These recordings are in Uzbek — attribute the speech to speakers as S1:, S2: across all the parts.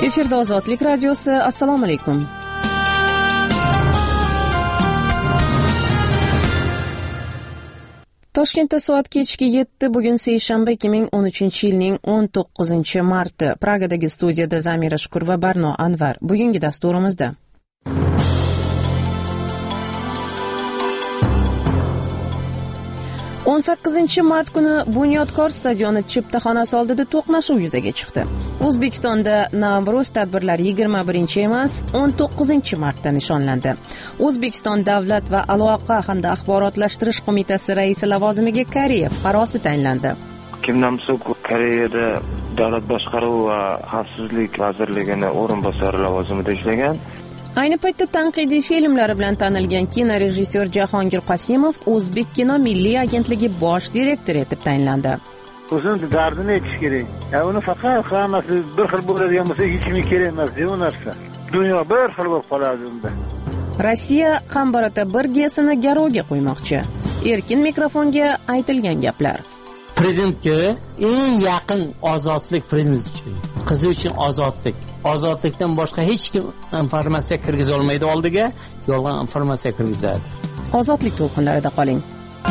S1: Efirda Ozodlik radiosi. Assalomu alaykum. Toshkentda soat kechki 7. Bugun seshanba 2013-yilning 19-marti. Pragadagi studiyada Zamira Shukur va Barno Anvar. Bugungi dasturimizda o'n 8-mart kuni Bunyodkor stadioni chiptaxonasi oldida to'qnashuv yuzaga chiqdi. O'zbekistonda Navro'z tadbirlari 21 emas, 19-martda nishonlandi. O'zbekiston Davlat va aloqa hamda axborotlashtirish qo'mitasi raisi lavozimiga Koreya fuqarosi tayinlandi.
S2: Kim Nam-sok Koreyada davlat boshqaruvi va xavfsizlik vazirligini o'rinbosari lavozimida ishlagan.
S1: Ayni paytda tanqidiy filmlari bilan tanilgan kinorejissyor Jahongir Qosimov O'zbek kino milliy agentligi bosh direktori etib tayinlandi.
S3: O'zini dardini aytish kerak. Uni faqat hammasi bir xil bo'ladigan bo'lsa, hech kimga kerak emas bu narsa. Dunyo bir xil bo'lib qoladi unda.
S1: Rossiya Qambarota birgasini garovga qo'ymoqchi. Erkin mikrofonga aytilgan gaplar.
S4: Prezidentga eng yaqin ozodlik prezident uchun. Qizi uchun ozodlik. Ozodlikdan boshqa hech kim informatsiya kirgiza olmaydi oldiga, yolg'on informatsiya kirgizadi.
S1: Ozodlik to'lqinlarida qoling.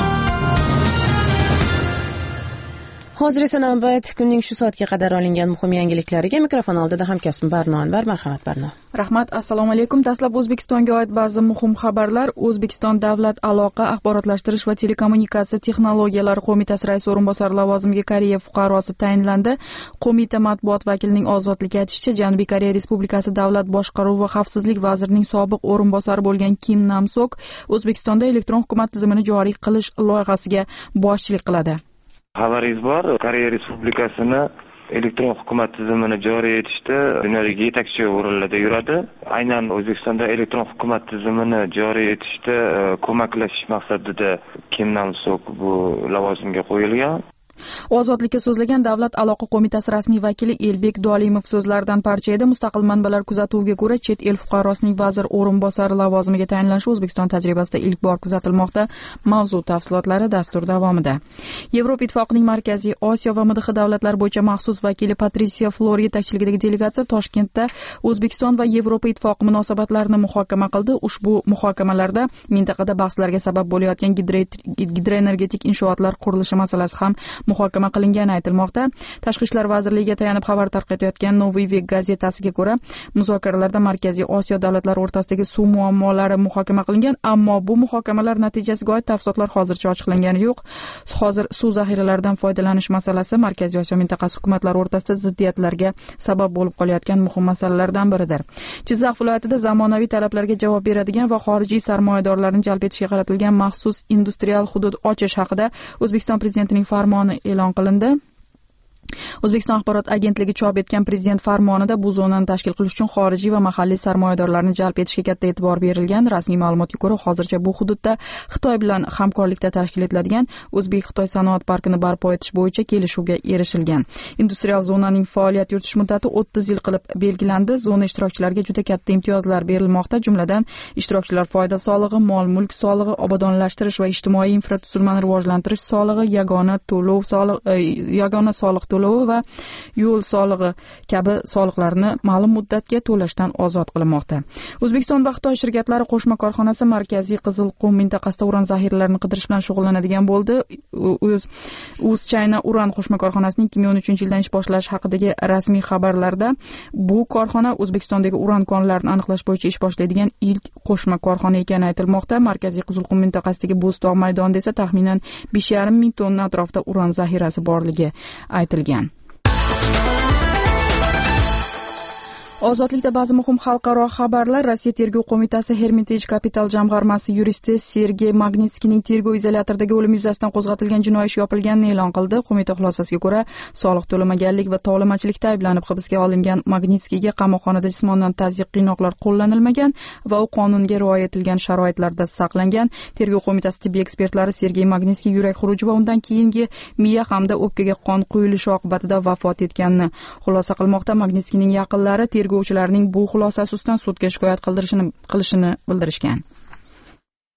S1: Hozir esa navbat kunning shu soatga qadar olingan muhim yangiliklariga. Mikrofon oldida hamkasbim Barno Anvar. Marhamat Barno.
S5: Rahmat, assalomu alaykum. Dastlab O'zbekistonga oid ba'zi muhim xabarlar. O'zbekiston Davlat aloqa, axborotlashtirish va telekommunikatsiya texnologiyalari qo'mitasi raisi o'rinbosari lavozimiga Koreya fuqarosi tayinlandi. Qo'mita matbuot vakilining Ozodlik aytishicha, Janubiy Koreya Respublikasi Davlat boshqaruvi va xavfsizlik vazirining sobiq o'rinbosari bo'lgan Kim Nam-sok O'zbekistonda elektron hukumat tizimini joriy qilish loyihasiga boshchilik qiladi.
S2: Xabaringiz bor, Koreya Respublikasini elektron hukumat tizimini joriy etishda dunyodagi yetakchi o'rinlarda yuradi. Aynan O'zbekistonda elektron hukumat tizimini joriy etishda ko'maklashish maqsadida Kim Nam-sok bu lavozimga qo'yilgan.
S5: Ozodlikka so'zlagan Davlat aloqa qo'mitasi rasmiy vakili Elbek Dolimov so'zlaridan parcha edi. Mustaqil manbalar kuzatuviga ko'ra, chet el fuqarosining vazir o'rinbosari lavozimiga tayinlanishi O'zbekiston tajribasida ilk bor kuzatilmoqda. Mavzu tafsilotlari dastur davomida. Yevropa Ittifoqining Markaziy Osiyo va MDH davlatlari bo'yicha maxsus vakili Patricia Flor yetakchiligidagi delegatsiya Toshkentda O'zbekiston va Yevropa Ittifoqi munosabatlarini muhokama qildi. Ushbu muhokamalarda mintaqada bahslarga sabab bo'layotgan gidroenergetik inshootlar qurilishi masalasi ham muhokama qilingani aytilmoqda. Tashqi ishlar vazirligiga tayanib xabar tarqatayotgan Novy Vek gazetasiga ko'ra, muzokaralarda Markaziy Osiyo davlatlari o'rtasidagi suv muammolari muhokama qilingan, ammo bu muhokamalar natijasiga oid tafsilotlar hozircha ochiqlangani yo'q. Hozir suv zaxiralaridan foydalanish masalasi Markaziy Osiyo mintaqasi hukumatlari o'rtasida ziddiyatlarga sabab bo'lib qolayotgan muhim masalalardan biridir. Jizzax viloyatida zamonaviy talablarga javob beradigan va xorijiy sarmoyadorlarni jalb etishga qaratilgan maxsus industrial hudud ochish haqida O'zbekiston prezidentining farmoni e'lon qilindi. O'zbekiston axborot agentligi chop etgan prezident farmonida bu zonani tashkil qilish uchun xorijiy va mahalliy sarmoyadorlarni jalb etishga katta e'tibor berilgan. Rasmiy ma'lumotga ko'ra, hozircha bu hududda Xitoy bilan hamkorlikda tashkil etiladigan O'zbek-Xitoy sanoat parkini barpo etish bo'yicha kelishuvga erishilgan. Industrial zonaning faoliyat yuritish muddati 30 yil qilib belgilandi. Zona ishtirokchilariga juda katta imtiyozlar berilmoqda. Jumladan, ishtirokchilar foyda solig'i, mol-mulk solig'i, obodonlashtirish va ijtimoiy infratuzilmani rivojlantirish solig'i, yagona soliq va yo'l solig'i kabi soliqlarni ma'lum muddatga to'lashdan ozod qilinmoqda. O'zbekiston va Xitoy shirkatlari qo'shma korxonasi Markaziy Qizilqum mintaqasida uran zaxiralarini qidirish bilan shug'ullanadigan bo'ldi. Uz-China uran qo'shma korxonasining 2013-yildan ish boshlashi haqidagi rasmiy xabarlarda bu korxona O'zbekistondagi uran konlarini aniqlash bo'yicha ish boshlaydigan ilk qo'shma korxona ekani aytilmoqda. Markaziy Qizilqum mintaqasidagi Bo'ston maydonida esa taxminan 5,5 ming tonna atrofida uran zaxirasi borligi aytilgan. Ozodlikda ba'zi muhim xalqaro xabarlar. Rossiya tergov qo'mitasi Hermitage Capital jamg'armasi yuristi Sergey Magnitskiyning tergov izolyatoridagi o'limi yuzasidan qo'zg'atilgan jinoiy ish yopilganini e'lon qildi. Qo'mita xulosasiga ko'ra, soliq to'lamaganlik va tovlamachilikda ayblanib hibsga olingan Magnitskiyga qamoqxonada jismonan tazyiq, qiynoqlar qo'llanilmagan va u qonunga rioya etilgan sharoitlarda saqlangan. Tergov qo'mitasi tibbiy ekspertlari Sergey Magnitskiy yurak xuruji va undan keyingi miya hamda o'pkaga qon quyilishi oqibatida vafot etganini xulosa qilmoqda. Magnitskiyning yaqinlari tergovchilarning bu xulosasi ustidan sudga shikoyat qilishini bildirishgan.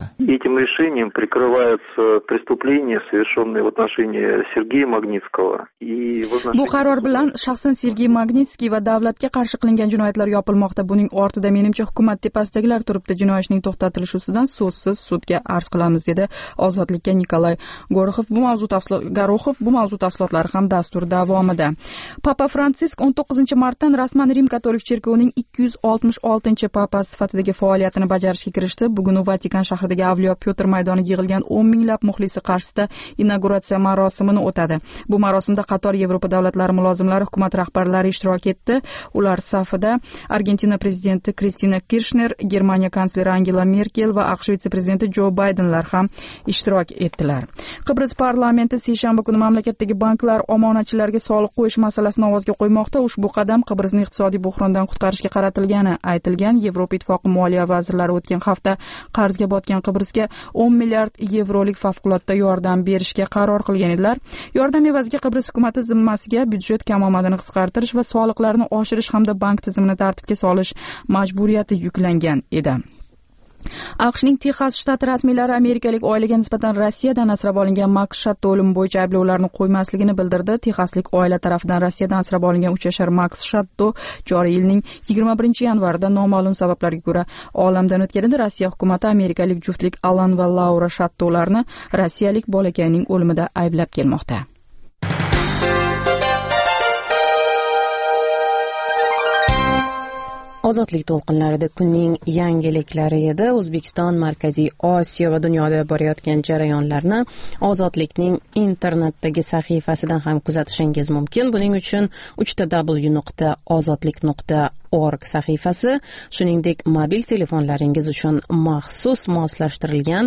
S6: Этим решением прикрываются преступления, совершенные в отношении Сергея Магнитского и в отношении...
S5: Bu qaror bilan shaxsan Sergey Magnitsky va davlatga qarshi qilingan jinoyatlar yopilmoqda. Buning ortida menimcha hukumat tepasidagilar turibdi. Jinoiy ishning to'xtatilishi ustidan so'zsiz sudga arz qilamiz, dedi Ozodlikka Nikolay Goroxov. Bu mavzu tafsilotlari ham dastur davomida. Papa Fransisk 19 martdan rasman Rim katolik cherkovining 266 papasi sifatidagi faoliyatini bajarishga kirishdi. Bugun u Vatikan shahridagi Avliyo Pyotr maydoniga yig'ilgan 10 minglab muxlisi qarshisida inauguratsiya marosimini o'tadi. Bu marosimda qator Yevropa davlatlari mulozimlari, hukumat rahbarlari ishtirok etdi. Ular safida Argentina prezidenti Kristina Kirchner, Germaniya kansleri Angela Merkel va AQSh vitse-prezidenti Jo Baydenlar ham ishtirok etdilar. Qibros parlamenti seshanba kuni mamlakatdagi banklar omonatchilarga soliq qo'yish masalasini ovozga qo'ymoqda. Ushbu qadam Qibrosni iqtisodiy buhrondan qutqarishga qaratilgani aytilgan. Yevropa ittifoqi moliya vazirlari o'tgan hafta qarzga botgan Qibrosga 10 milliard yevrolik favqulodda yordam berishga qaror qilgan edilar. Yordam evaziga Qibros hukumati zimmasiga byudjet kam omadini qisqartirish va soliqlarni oshirish hamda bank tizimini tartibga solish majburiyati yuklangan edi. AQShning Texas shtati rasmiylari amerikalik oilaga nisbatan Rossiyadan asrab olingan Maks Shatto o'limi bo'yicha ayblovlarni qo'ymasligini bildirdi. Texaslik oila tarafidan Rossiyadan asrab olingan 3 yashar Maks Shatto joriy yilning 21 yanvarida noma'lum sabablarga ko'ra olamdan o'tgan edi. Rossiya hukumati amerikalik juftlik Alan va Laura Shattolarni rossiyalik bolakayning o'limida ayblab kelmoqda.
S1: Ozodlik to'lqinlarida kunning yangiliklari edi. O'zbekiston, Markaziy Osiyo va dunyoda borayotgan jarayonlarni Ozodlikning internetdagi sahifasidan ham kuzatishingiz mumkin. Buning uchun www.ozodlik.org sahifasi, shuningdek mobil telefonlaringiz uchun maxsus moslashtirilgan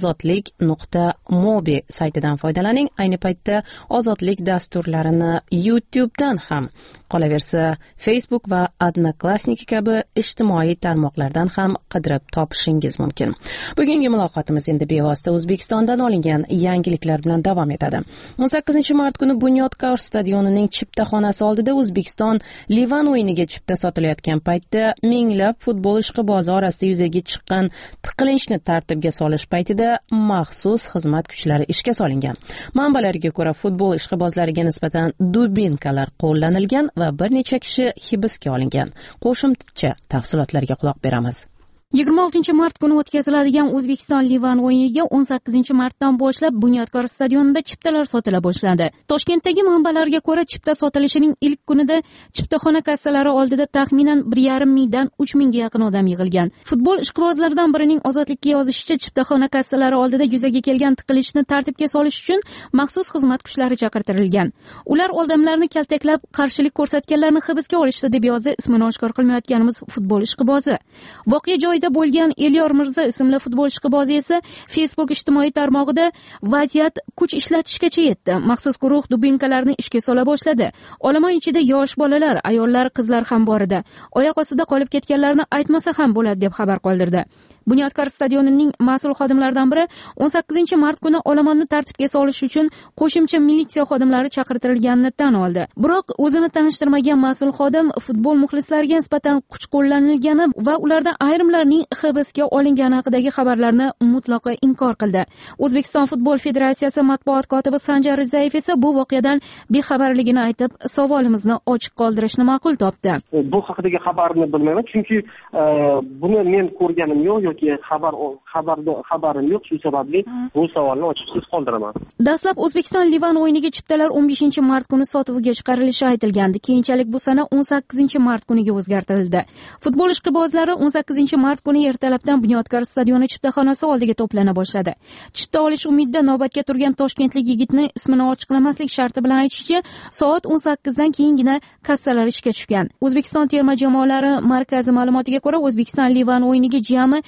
S1: ozodlik.mobi saytidan foydalaning. Ayni paytda Ozodlik dasturlarini YouTubedan ham, qolaversa Facebook va Odnoklassniki kabi ijtimoiy tarmoqlardan ham qidirib topishingiz mumkin. Bugungi muloqotimiz endi bevosita O'zbekistondan olingan yangiliklar bilan davom etadi. 18 mart kuni Bunyodkor stadionining chiptaxonasi oldida O'zbekiston Livan o'yiniga chipta sotilayotgan paytda minglab futbol ishqibozi orasida yuzaga chiqqan tiqilinchni tartibga solish paytida maxsus xizmat kuchlari ishga solingan. Manbalarga ko'ra, futbol ishqibozlariga nisbatan dubinkalar qo'llanilgan va bir necha kishi hibsga olingan. Qo'shimcha tafsilotlarga quloq beramiz.
S7: 26 mart kuni o'tkaziladigan O'zbekiston-Livan o'yiniga 18 martdan boshlab Bunyodkor stadionida chiptalar sotila boshladi. Toshkentdagi manbalarga ko'ra, chipta sotilishining ilk kunida chiptaxona kassalari oldida taxminan 1,5 mingdan 3 mingga yaqin odam yig'ilgan. Futbol ishqibozlaridan birining Ozodlikka yozishicha, chiptaxona kassalari oldida yuzaga kelgan tiqilishni tartibga solish uchun maxsus xizmat kuchlari chaqirtirilgan. Ular odamlarni kaltaklab, qarshilik ko'rsatganlarni hibsga olishdi, deb yozdi ismini oshkor qilmayotganimiz futbol ishqibozi. Voqea joyida bo'lgan Elyor Mirza ismli futbol ishqibozi esa Facebook ijtimoiy tarmog'ida vaziyat kuch ishlatishgacha yetdi. Maxsus guruh dubinkalarni ishga sola boshladi. Olomon ichida yosh bolalar, ayollar, qizlar ham bor edi. Oyoq ostida qolib ketganlarni aytmasa ham bo'ladi, deb xabar qoldirdi. Bunyodkor stadionining mas'ul xodimlaridan biri 18 mart kuni olomonni tartibga solish uchun qo'shimcha militsiya xodimlari chaqirtirilganini tan oldi. Biroq o'zini tanishtirmagan mas'ul xodim futbol muxlislariga nisbatan kuch qo'llanilgani va ulardan ayrimlarning hibsga olingani haqidagi xabarlarni mutlaqo inkor qildi. O'zbekiston Futbol Federatsiyasi matbuot kotibi Sanjar Rizayev esa bu voqeadan bexabarligini aytib, savolimizni ochiq qoldirishni ma'qul topdi.
S8: Bu haqidagi xabarni bilmayman, chunki buni men ko'rganim yo'q yoki xabarim yo'q, shu sababli bu savolni ochiqsiz qoldiraman.
S7: Dastlab O'zbekiston Livan o'yiniga chiptalar 15 mart kuni sotuvga chiqarilishi aytilgandi. Keyinchalik bu sana 18 mart kuniga o'zgartirildi. Futbol ishqibozlari 18 mart kuni ertalabdan Bunyodkor stadioni chiptaxonasi oldiga to'plana boshladi. Chipta olish umidida navbatga turgan toshkentlik yigitni ismini ochiqlamaslik sharti bilan aytishicha, soat 18 dan keyingina kassalar ishga tushgan. O'zbekiston terma jamoalari markazi ma'lumotiga ko'ra, O'zbekiston Livan o'yiniga jami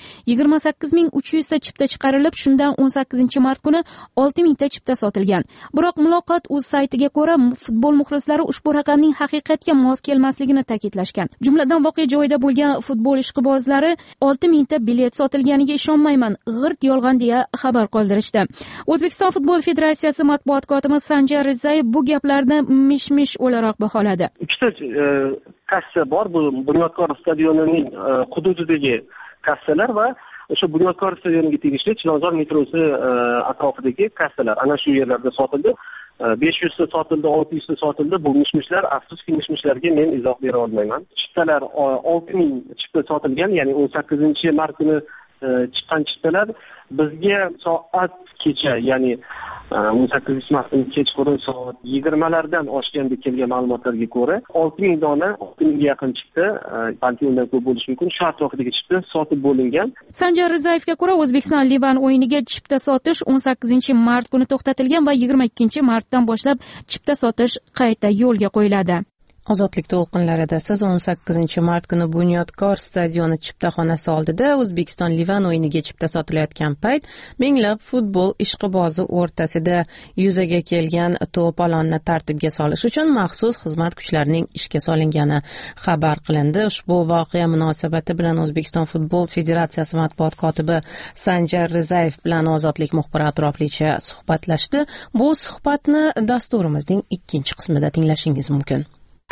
S7: 28300 ta chipta chiqarilib, shundan 18 mart kuni 6000 ta chipta sotilgan. Biroq Muloqot o'z saytiga ko'ra, futbol muxlislari ushbu raqamning haqiqatga mos kelmasligini ta'kidlashgan. Jumladan voqea joyida bo'lgan futbol ishqibozlari 6000 ta bilet sotilganiga ishonmayman, g'irt yolg'on deya xabar qoldirishdi. O'zbekiston Futbol Federatsiyasi matbuot kotibi Sanjar Rizayev bu gaplarni mish-mish o'laroq baholadi.
S8: Ikkita kassa bor bu Bunyodkor stadionining hududidagi kassalar va o'sha Bunyodkor stadioniga tegishli Chilonzor metrosi atrofidagi kassalar ana shu yerlarda sotildi. 500 ta sotildi, 600 ta sotildi. Bu mishmishlar, afsuski mishmishlarga men izoh bera olmayman. Chiptalar 6000 chipta sotilgan, ya'ni 18-mart kuni chiqqan chiptalar bizga soat kecha, ya'ni 18-mart kechqurun soat 20lardan oshganda kelgan ma'lumotlarga ko'ra 6000 dona, 6000 ga yaqin chipta, balki undan ko'p bo'lishi mumkin, shu atrofidagi chipta sotib bo'lingan.
S7: Sanjar Rizayevga ko'ra O'zbekiston Livan o'yiniga chipta sotish 18-mart kuni to'xtatilgan va 22-martdan boshlab chipta sotish qayta yo'lga qo'yiladi.
S1: Ozodlik to'lqinlarida siz 18-mart kuni Bunyodkor stadioni chiptaxonasi oldida O'zbekiston Livan o'yiniga chipta sotilayotgan payt minglab futbol ishqibozi o'rtasida yuzaga kelgan to'polonni tartibga solish uchun maxsus xizmat kuchlarining ishga solingani xabar qilindi. Ushbu voqea munosabati bilan O'zbekiston Futbol Federatsiyasi matbuot kotibi Sanjar Rizayev bilan Ozodlik muxbiri atroflicha suhbatlashdi. Bu suhbatni dasturimizning 2-qismida tinglashingiz mumkin.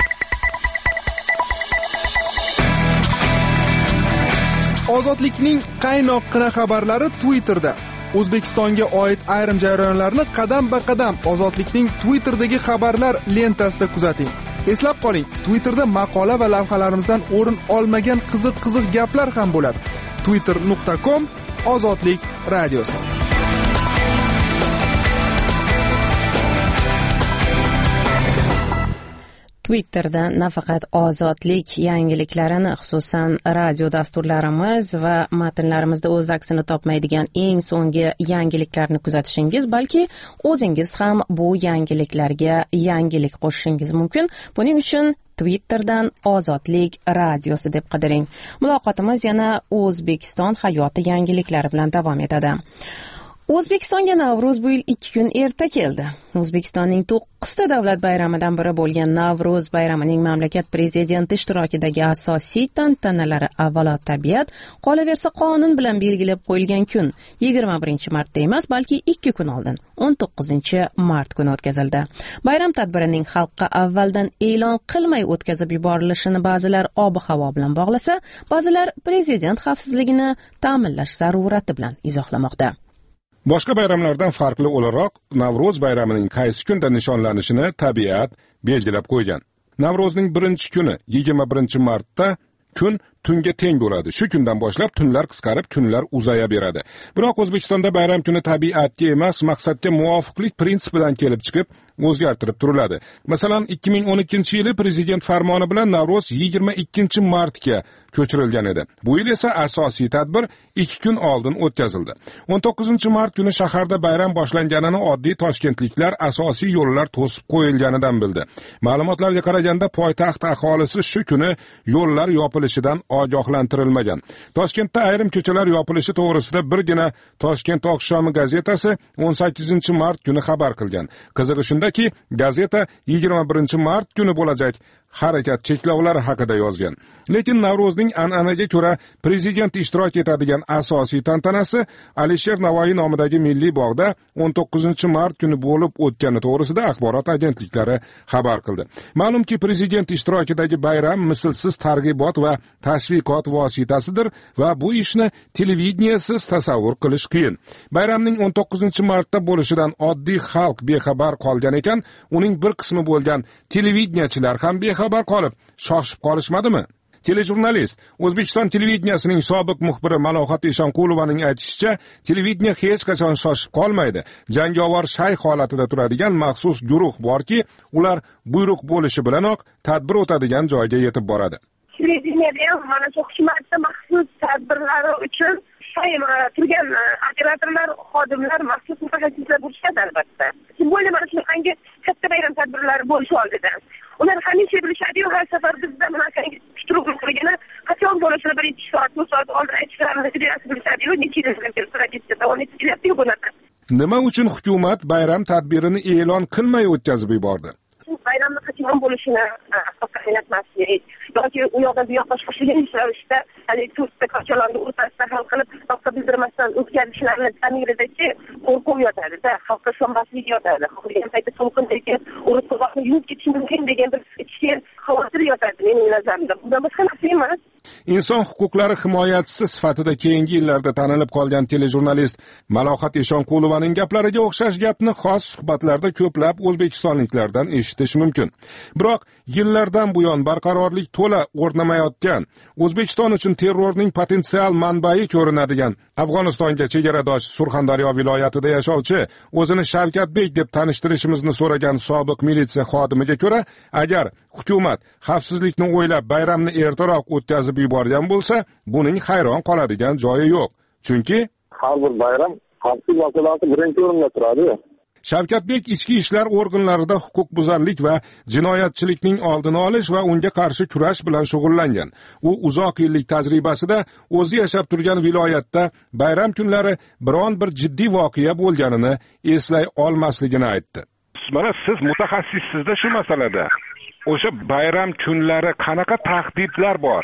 S9: Ozodlikning qaynoqqina xabarlari Twitterda. O'zbekistonga oid ayrim jarayonlarni qadam-ba-qadam Ozodlikning Twitterdagi xabarlar lentasida kuzating. Eslab qoling, Twitterda maqola va lavhalarimizdan o'rin olmagan qiziq gaplar ham bo'ladi. twitter.com Ozodlik radiosi.
S1: Twitterda nafaqat ozodlik yangiliklarini, xususan radio dasturlarimiz va matnlarimizda o'z aksini topmaydigan eng so'nggi yangiliklarni kuzatishingiz, balki o'zingiz ham bu yangiliklarga yangilik qo'shishingiz mumkin. Buning uchun Twitterdan Ozodlik radiosi deb qidiring. Muloqotimiz yana O'zbekiston hayoti yangiliklari bilan davom etadi. O'zbekistonga Navro'z bu yil 2 kun erta keldi. O'zbekistonning 9 ta davlat bayramidan biri bo'lgan Navro'z bayramining mamlakat prezidenti ishtirokidagi asosiy tantanalari avvalo tabiat, qolaversa qonun bilan belgilab qo'yilgan kun 21-martda emas, balki 2 kun oldin 19-mart kuni o'tkazildi. Bayram tadbirining xalqqa avvaldan e'lon qilmay o'tkazib yuborilishini ba'zilar ob-havo bilan bog'lasa, ba'zilar prezident xavfsizligini ta'minlash zarurati bilan izohlamoqda.
S10: Boshqa bayramlardan farqli o'laroq Navro'z bayramining qaysi kunda nishonlanishini tabiat belgilab qo'ygan. Navro'zning 1-kuni 21-martda kun tunga teng bo'ladi. Shu kundan boshlab tunlar qisqarib, kunlar uzaya beradi. Biroq O'zbekistonda bayram kuni tabiatga emas, maqsadga muvofiqlik prinsipidan kelib chiqib, o'zgartirib turiladi. Masalan, 2012-yili prezident farmoni bilan Navro'z 22-martga ko'chirilgan edi. Bu yil esa asosiy tadbir 2 kun oldin o'tkazildi. 19-mart kuni shaharda bayram boshlanganini oddiy toshkentliklar asosiy yo'llar to'sib qo'yilganidan bildi. Ma'lumotlarga qaraganda poytaxt aholisi shu kuni yo'llar yopilishidan ogohlantirilmagan. Toshkentda ayrim ko'chalar yopilishi to'g'risida birgina Toshkent oqshomi gazetasi 18-mart kuni xabar qilgan. Qizig'i shundaki, gazeta 21-mart kuni bo'lajak harakat cheklovlari haqida yozgan. Lekin Navro'zning an'anaga ko'ra prezident ishtirok etadigan asosiy tantanasi Alisher Navoiy nomidagi milliy bog'da 19-mart kuni bo'lib o'tgani to'g'risida axborot agentliklari xabar qildi. Ma'lumki, prezident ishtirokidagi bayram mislsiz targ'ibot va tashviqot vositasidir va bu ishni televideniyasiz tasavvur qilish qiyin. Bayramning 19-martda bo'lishidan oddiy xalq bexabar qolgan ekan, uning bir qismi bo'lgan televideniyachilar ham bexabar qolib, shoshib qolishmadimi? Telejurnalist, O'zbekiston televideniyasining sobiq muxbiri Malohat Eshonqulovaning aytishicha, televideniya hech qachon shoshib qolmaydi. Jangovar shayx holatida turadigan maxsus guruh borki, ular buyruq bo'lishi bilanoq tadbir o'tadigan joyga yetib boradi.
S11: Televideniyada ham mana shu hukumatda maxsus tadbirlari uchun turgan operatorlar, xodimlar, maxsus mutaxassislar bo'lishadi albatta. Simbolik mana shunaqangi katta bayram tadbirlari bo'lishi oldidan. Ular hamisha bilishadi-yu, har safar bizda bunaqangi kuchtirug'ligini qachon bo'lishini 1-2 soat, 2 soat oldin aytishlarini bilishadi-yu, necha yildan beri strategiyada davom etilyapti-yu bunaqa.
S10: Nima uchun hukumat bayram tadbirini e'lon qilmay o'tkazib yubordi?
S11: Bayramni qachon bo'lishini aytmaslik yoki u yoqdan bu yoqqa shoshilinch ravishda to'rtta ko'chalarni o'rtasida hal qilib xalqqa bildirmasdan o'tkazishlarini ta'minlashda qo'rquv yotadi-da, xalqqa ishonmaslik yotadi. Xohlagan paytda to'lqindagi urib-to'g'onni yuvib ketish mumkin degan bir ichki xavotir yotadi mening nazarimda. Bundan boshqa narsa emas.
S10: Inson huquqlari himoyachisi sifatida keyingi yillarda tanilib qolgan telejurnalist Malohat Eshonqulovaning gaplariga o'xshash gapni xos suhbatlarda ko'plab o'zbekistonliklardan eshitish mumkin. Biroq yillardan buyon barqarorlik to'la o'rnamayotgan, O'zbekiston uchun terrorning potensial manbai ko'rinadigan Afg'onistonga chegaradosh Surxondaryo viloyatida yashovchi, o'zini Shavkatbek deb tanishtirishimizni so'ragan sobiq militsiya xodimiga ko'ra, agar hukumat xavfsizlikni o'ylab bayramni ertaroq o'tkazib yuborgan bo'lsa, buning hayron qoladigan joyi yo'q. Chunki
S12: har bir bayram xavfsizlik masalasi birinchi o'rinda turadi.
S10: Shavkatbek ichki ishlar organlarida huquqbuzarlik va jinoyatchilikning oldini olish va unga qarshi kurash bilan shug'ullangan. U uzoq yillik tajribasida o'zi yashab turgan viloyatda bayram kunlari biron bir jiddiy voqea bo'lganini eslay olmasligini aytdi.
S13: Mana siz mutaxassissizda shu masalada. O'sha bayram kunlari qanaqa tahdidlar bor?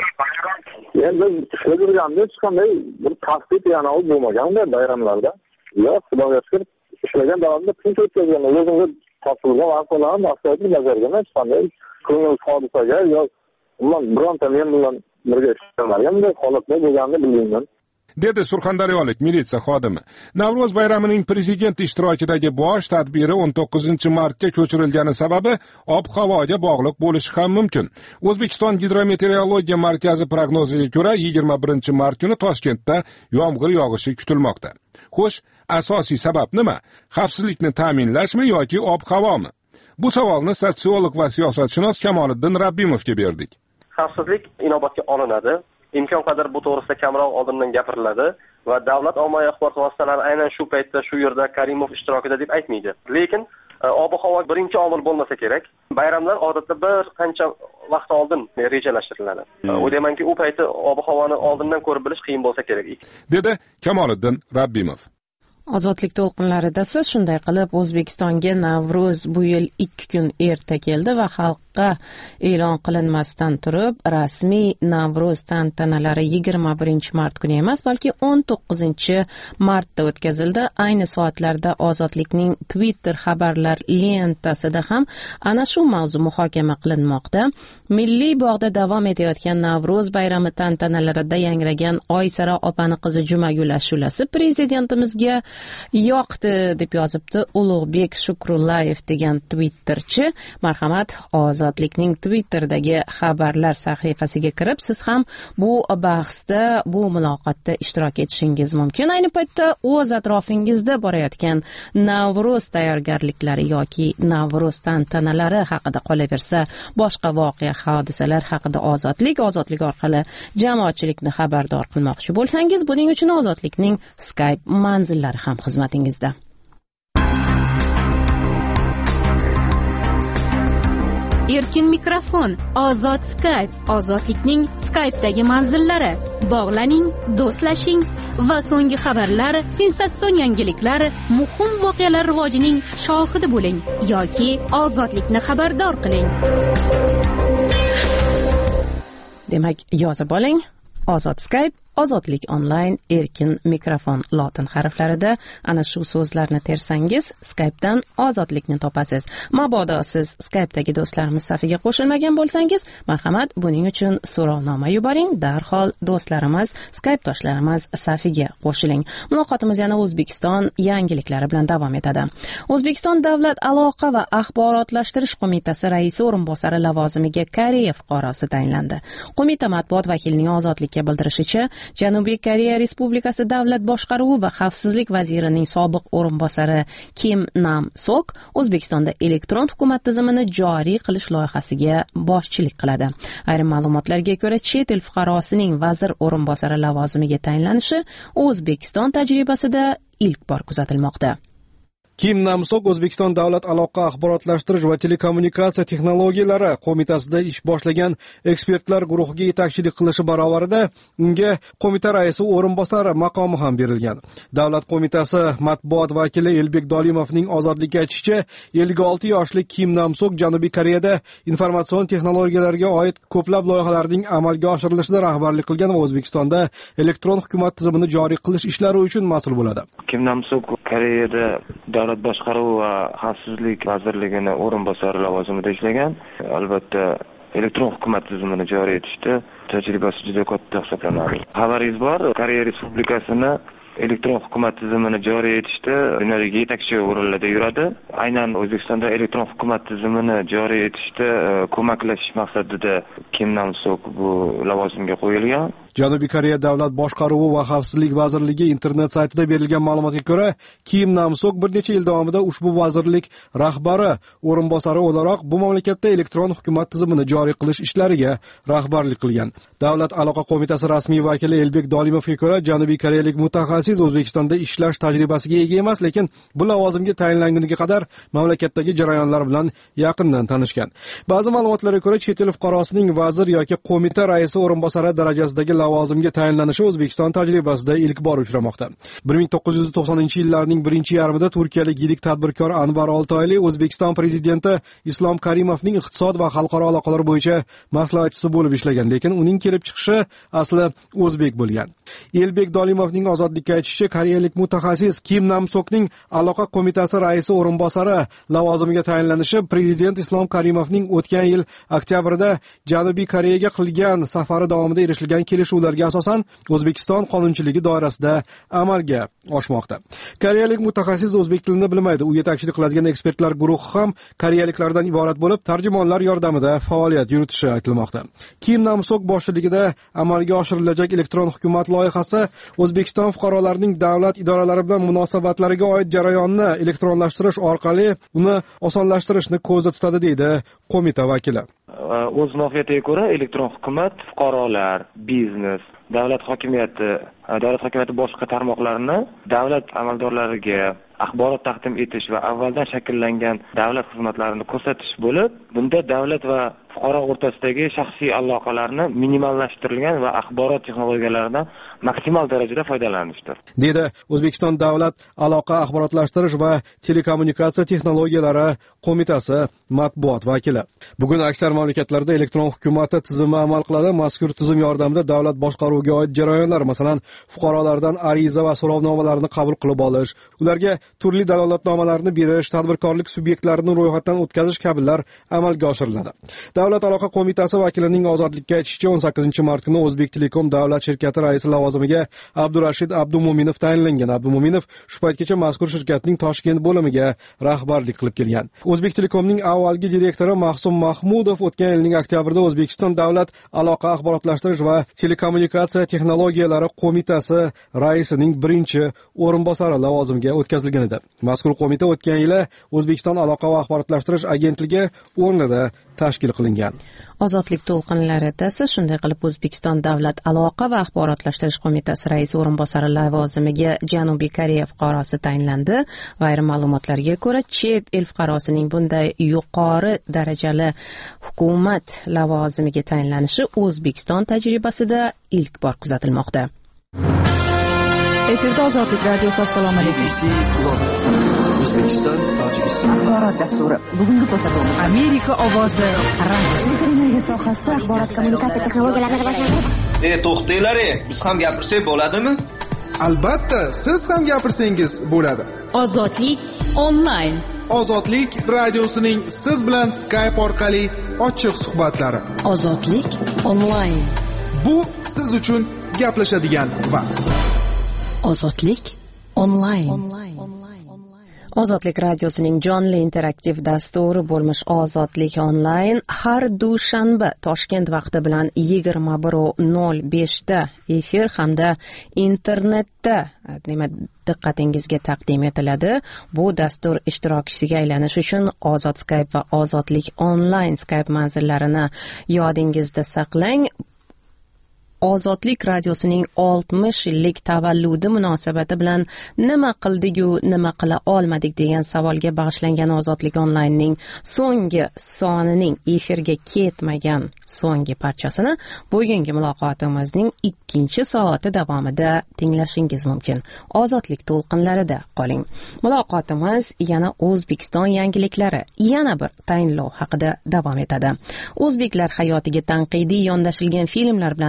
S12: Endi ishlayotganda hech qanday bir tahdid bo'lmaganda bayramlarda. Yo'q, Xudoga shukr, ishlagan davomida tinch o'tkazgan, o'zimga topshirgan vaqtlarni astoydil bajargan, hech qanday ko'ngil hodisaga yo'q, umuman bironta men bilan birga ishlagan holatlar bo'lganini bilmayman.
S10: Dedi Surxondaryolik militsiya xodimi. Navro'z bayramining prezident ishtirokidagi bosh tadbiri 19-martga ko'chirilgani sababi ob-havoga bog'liq bo'lishi ham mumkin. O'zbekiston Gidrometeorologiya markazi prognoziga ko'ra 21-mart kuni Toshkentda yomg'ir yog'ishi kutilmoqda. Xo'sh, asosiy sabab nima? Xavfsizlikni ta'minlashmi yoki ob-havomi? Bu savolni sotsiolog va siyosatshunos Kamoliddin Rabbimovga berdik.
S8: Xavfsizlik inobatga olinadi. Imkon qadar bu to'g'risida kamroq oldindan gapiriladi va davlat ommaviy axborot vositalari aynan shu paytda shu yerda Karimov ishtirokida deb aytmaydi. Lekin ob-havo birinchi omil bo'lmasa kerak. Bayramlar odatda bir qancha vaqt oldin rejalashtiriladi. O'ylaymanki, u payti ob-havoni oldindan ko'rib bilish qiyin bo'lsa kerak.
S10: Dedi Kamoliddin Rabbimov.
S1: Ozodlik to'lqinlarida siz shunday qilib O'zbekistonga Navro'z bu yil 2 kun erta keldi va xalqqa e'lon qilinmasdan turib rasmiy Navro'z tantanalari 21-mart kuni emas, balki 19-martda o'tkazildi. Ayni soatlarda Ozodlikning Twitter xabarlar lentasida ham ana shu mavzu muhokama qilinmoqda. Milliy bog'da davom etayotgan Navro'z bayrami tantanalarida yangragan Oysara opani qizi Jumagul ashulasi prezidentimizga yoqdi deb yozibdi Ulug'bek Shukrullayev degan Twitterchi. Marhamat, Ozodlikning Twitterdagi xabarlar sahifasiga kirib, siz ham bu bahsda, bu muloqotda ishtirok etishingiz mumkin. Ayni paytda o'z atrofingizda borayotgan Navro'z tayyorgarliklari yoki Navro'z tantanalari haqida qolaversa, boshqa voqea hodisalar haqida Ozodlik orqali jamoatchilikni xabardor qilmoqchi bo'lsangiz, buning uchun Ozodlikning Skype manzillari ham xizmatingizda.
S7: Erkin mikrofon, ozod Skype, Ozodlikning Skype'dagi manzillari. Bog'laning, do'stlashing va so'nggi xabarlar, sensatsion yangiliklar, muhim voqealar rivojining shohidi bo'ling yoki Ozodlikni xabardor qiling.
S1: Demak, yozib oling. Ozod Skype, Ozodlik onlayn, erkin mikrofon lotin harflarida ana shu so'zlarni tersangiz Skype'dan Ozodlikni topasiz. Mabodo siz Skype'dagi do'stlarimiz safiga qo'shilmagan bo'lsangiz, marhamat, buning uchun so'rovnoma yuboring. Darhol do'stlarimiz, Skype do'stlarimiz safiga qo'shiling. Muloqotimiz yana O'zbekiston yangiliklari bilan davom etadi. O'zbekiston Davlat aloqa va axborotlashtirish qo'mitasi raisi o'rinbosari lavozimiga Koreya fuqarosi tayinlandi. Qo'mita matbuot vakilining Ozodlikka bildirishicha, Janubiy Koreya Respublikasi davlat boshqaruvi va xavfsizlik vazirining sobiq o'rinbosari Kim Nam Sok O'zbekistonda elektron hukumat tizimini joriy qilish loyihasiga boshchilik qiladi. Ayrim ma'lumotlarga ko'ra, chet el fuqarosining vazir o'rinbosari lavozimiga tayinlanishi O'zbekiston tajribasida ilk bor kuzatilmoqda.
S14: Kim Namsok O'zbekiston Davlat aloqa axborotlashtirish va telekommunikatsiya texnologiyalari qo'mitasida ish boshlagan ekspertlar guruhiga yetakchilik qilishi barobarida unga qo'mita raisi o'rinbosari maqomi ham berilgan. Davlat qo'mitasi matbuot vakili Elbek Dolimovning Ozodlikka aytishicha, 56 yoshli Kim Namsok Janubiy Koreyada informatsion texnologiyalarga oid ko'plab loyihalarning amalga oshirilishida rahbarlik qilgan va O'zbekistonda elektron hukumat tizimini joriy qilish ishlari uchun mas'ul bo'ladi.
S2: Kim Namsok Koreyada Davlat boshqaruvi va xavfsizlik vazirligini o'rinbosari lavozimida ishlagan. Albatta, elektron hukumat tizimini joriy etishda tajribasi juda katta hisoblanadi. Xabaringiz bor, Koreya Respublikasini elektron hukumat tizimini joriy etishda dunyodagi yetakchi o'rinlarda yuradi. Aynan O'zbekistonda elektron hukumat tizimini joriy etishda ko'maklashish maqsadida Kim Nam-sok bu lavozimga qo'yilgan.
S14: Janubiy Koreya davlat boshqaruvi va xavfsizlik vazirligi internet saytida berilgan ma'lumotga ko'ra, Kim Nam-sok bir necha yil davomida ushbu vazirlik rahbari o'rinbosari o'laroq bu mamlakatda elektron hukumat tizimini joriy qilish ishlariga rahbarlik qilgan. Davlat aloqa qo'mitasi rasmiy vakili Elbek Dolimovga ko'ra, janubiy koreyalik mutaxassis O'zbekistonda ishlash tajribasiga ega emas, lekin bu lavozimga tayinlanguniga qadar mamlakatdagi jarayonlar bilan yaqindan tanishgan. Ba'zi ma'lumotlarga ko'ra, chet el fuqarosining vazir yoki qo'mita raisi o'rinbosari darajasidagi lavozimga tayinlanishi O'zbekiston tajribasida ilk bor uchramoqda. 1990-yillarning birinchi yarmida turkiyalik yirik tadbirkor Anvar Oltoyli O'zbekiston prezidenti Islom Karimovning iqtisod va xalqaro aloqalar bo'yicha maslahatchisi bo'lib ishlagan, lekin uning kelib chiqishi asli o'zbek bo'lgan. Elbek Dolimovning ozodlikka aytishicha, koreyalik mutaxassis Kim Nam-sokning aloqa qo'mitasi raisi o'rinbosari lavozimiga tayinlanishi prezident Islom Karimovning o'tgan yil oktyabrda Janubiy Koreyaga qilgan safari davomida erishilgan kelishuvlarga asosan O'zbekiston qonunchiligi doirasida amalga oshmoqda. Koreyalik mutaxassis o'zbek tilini bilmaydi. U yetakchilik qiladigan ekspertlar guruhi ham koreyaliklardan iborat bo'lib, tarjimonlar yordamida faoliyat yuritishi aytilmoqda. Kim Nam-sok boshchiligida amalga oshirilajak elektron hukumat loyihasi O'zbekiston fuqarolarining davlat idoralari bilan munosabatlariga oid jarayonni elektronlashtirish orqali uni osonlashtirishni ko'zda tutadi, deydi qo'mita vakili.
S2: O'z mohiyatiga ko'ra elektron hukumat fuqarolar, biznes, davlat hokimiyati boshqa tarmoqlarini davlat amaldorlariga axborot taqdim etish va avvaldan shakllangan davlat xizmatlarini ko'rsatish bo'lib, bunda davlat va fuqaro o'rtasidagi shaxsiy aloqalarni minimallashtirilgan va axborot texnologiyalaridan maksimal darajada foydalanishdir, deydi
S14: O'zbekiston davlat aloqa axborotlashtirish va telekommunikatsiya texnologiyalari qo'mitasi matbuot vakili. Bugun aksar mamlakatlarda elektron hukumat tizimi amal qiladi. Mazkur tizim yordamida davlat boshqaruviga oid jarayonlar, masalan, fuqarolardan ariza va so'rovnomalarni qabul qilib olish, ularga turli dalolatnomalarni berish, tadbirkorlik subyektlarini ro'yxatdan o'tkazish kabilar amalga oshiriladi. Davlat aloqa qo'mitasi vakilining ozodlikka aytishicha, 18-mart kuni O'zbek Telekom davlat shirkati raisi lavozimiga Abdurashid Abdumo'minov tayinlangan. Abdumo'minov shu paytgacha mazkur shirkatning Toshkent bo'limiga rahbarlik qilib kelgan. O'zbek Telekomning avvalgi direktori Mahsum Mahmudov o'tgan yilning oktyabrida O'zbekiston davlat aloqa axborotlashtirish va telekommunikatsiya texnologiyalari qo'mitasi raisining birinchi o'rinbosari lavozimiga o'tkazilgan edi. Mazkur qo'mita o'tgan yili O'zbekiston aloqa va axborotlashtirish agentligi o'rnida tashkil qilingan.
S1: Ozodlik to'lqinlarida shunday qilib O'zbekiston davlat aloqa va axborotlashtirish qo'mitasi raisi o'rinbosari lavozimiga Janubiy Koreya fuqarosi tayinlandi. Va ayrim ma'lumotlarga ko'ra, chet el fuqarosining bunday yuqori darajali hukumat lavozimiga tayinlanishi O'zbekiston tajribasida ilk bor kuzatilmoqda.
S5: Efirda Ozodlik radiosi. Assalomu alaykum.
S15: O'zbekiston, Tojikiston axborot dasturi. Bugungi ko'rsatuv
S16: Amerika ovozi radiosi.
S15: Televiziya sohasida axborot kommunikatsiya texnologiyalarini rivojlantirish.
S17: To'xtanglar, biz ham gapirsak bo'ladimi?
S9: Albatta, siz ham gapirsangiz bo'ladi.
S7: Ozodlik onlayn.
S9: Ozodlik radiosining siz bilan Skype orqali ochiq suhbatlari.
S7: Ozodlik onlayn.
S9: Bu siz uchun gaplashadigan vaqt.
S7: Ozodlik onlayn.
S1: Ozodlik radiosining jonli interaktiv dasturi bo'lmish Ozodlik onlayn har dushanba Toshkent vaqti bilan 21:05 da efir hamda internetda diqqatingizga taqdim etiladi. Bu dastur ishtirokchisiga aylanish uchun Ozod Skype va Ozodlik onlayn Skype manzillarini yodingizda saqlang. Ozodlik radiosining 60 yillik tavalludi munosabati bilan nima qildik-u nima qila olmadik degan savolga bag'ishlangan Ozodlik onlaynning so'nggi sonining efirga ketmagan so'nggi parchasini bugungi muloqotimizning 2-soati davomida tinglashingiz mumkin. Ozodlik to'lqinlarida qoling. Muloqotimiz yana O'zbekiston yangiliklari, yana bir tayinlov haqida davom etadi. O'zbeklar hayotiga tanqidiy yondashilgan filmlar bilan tanilgan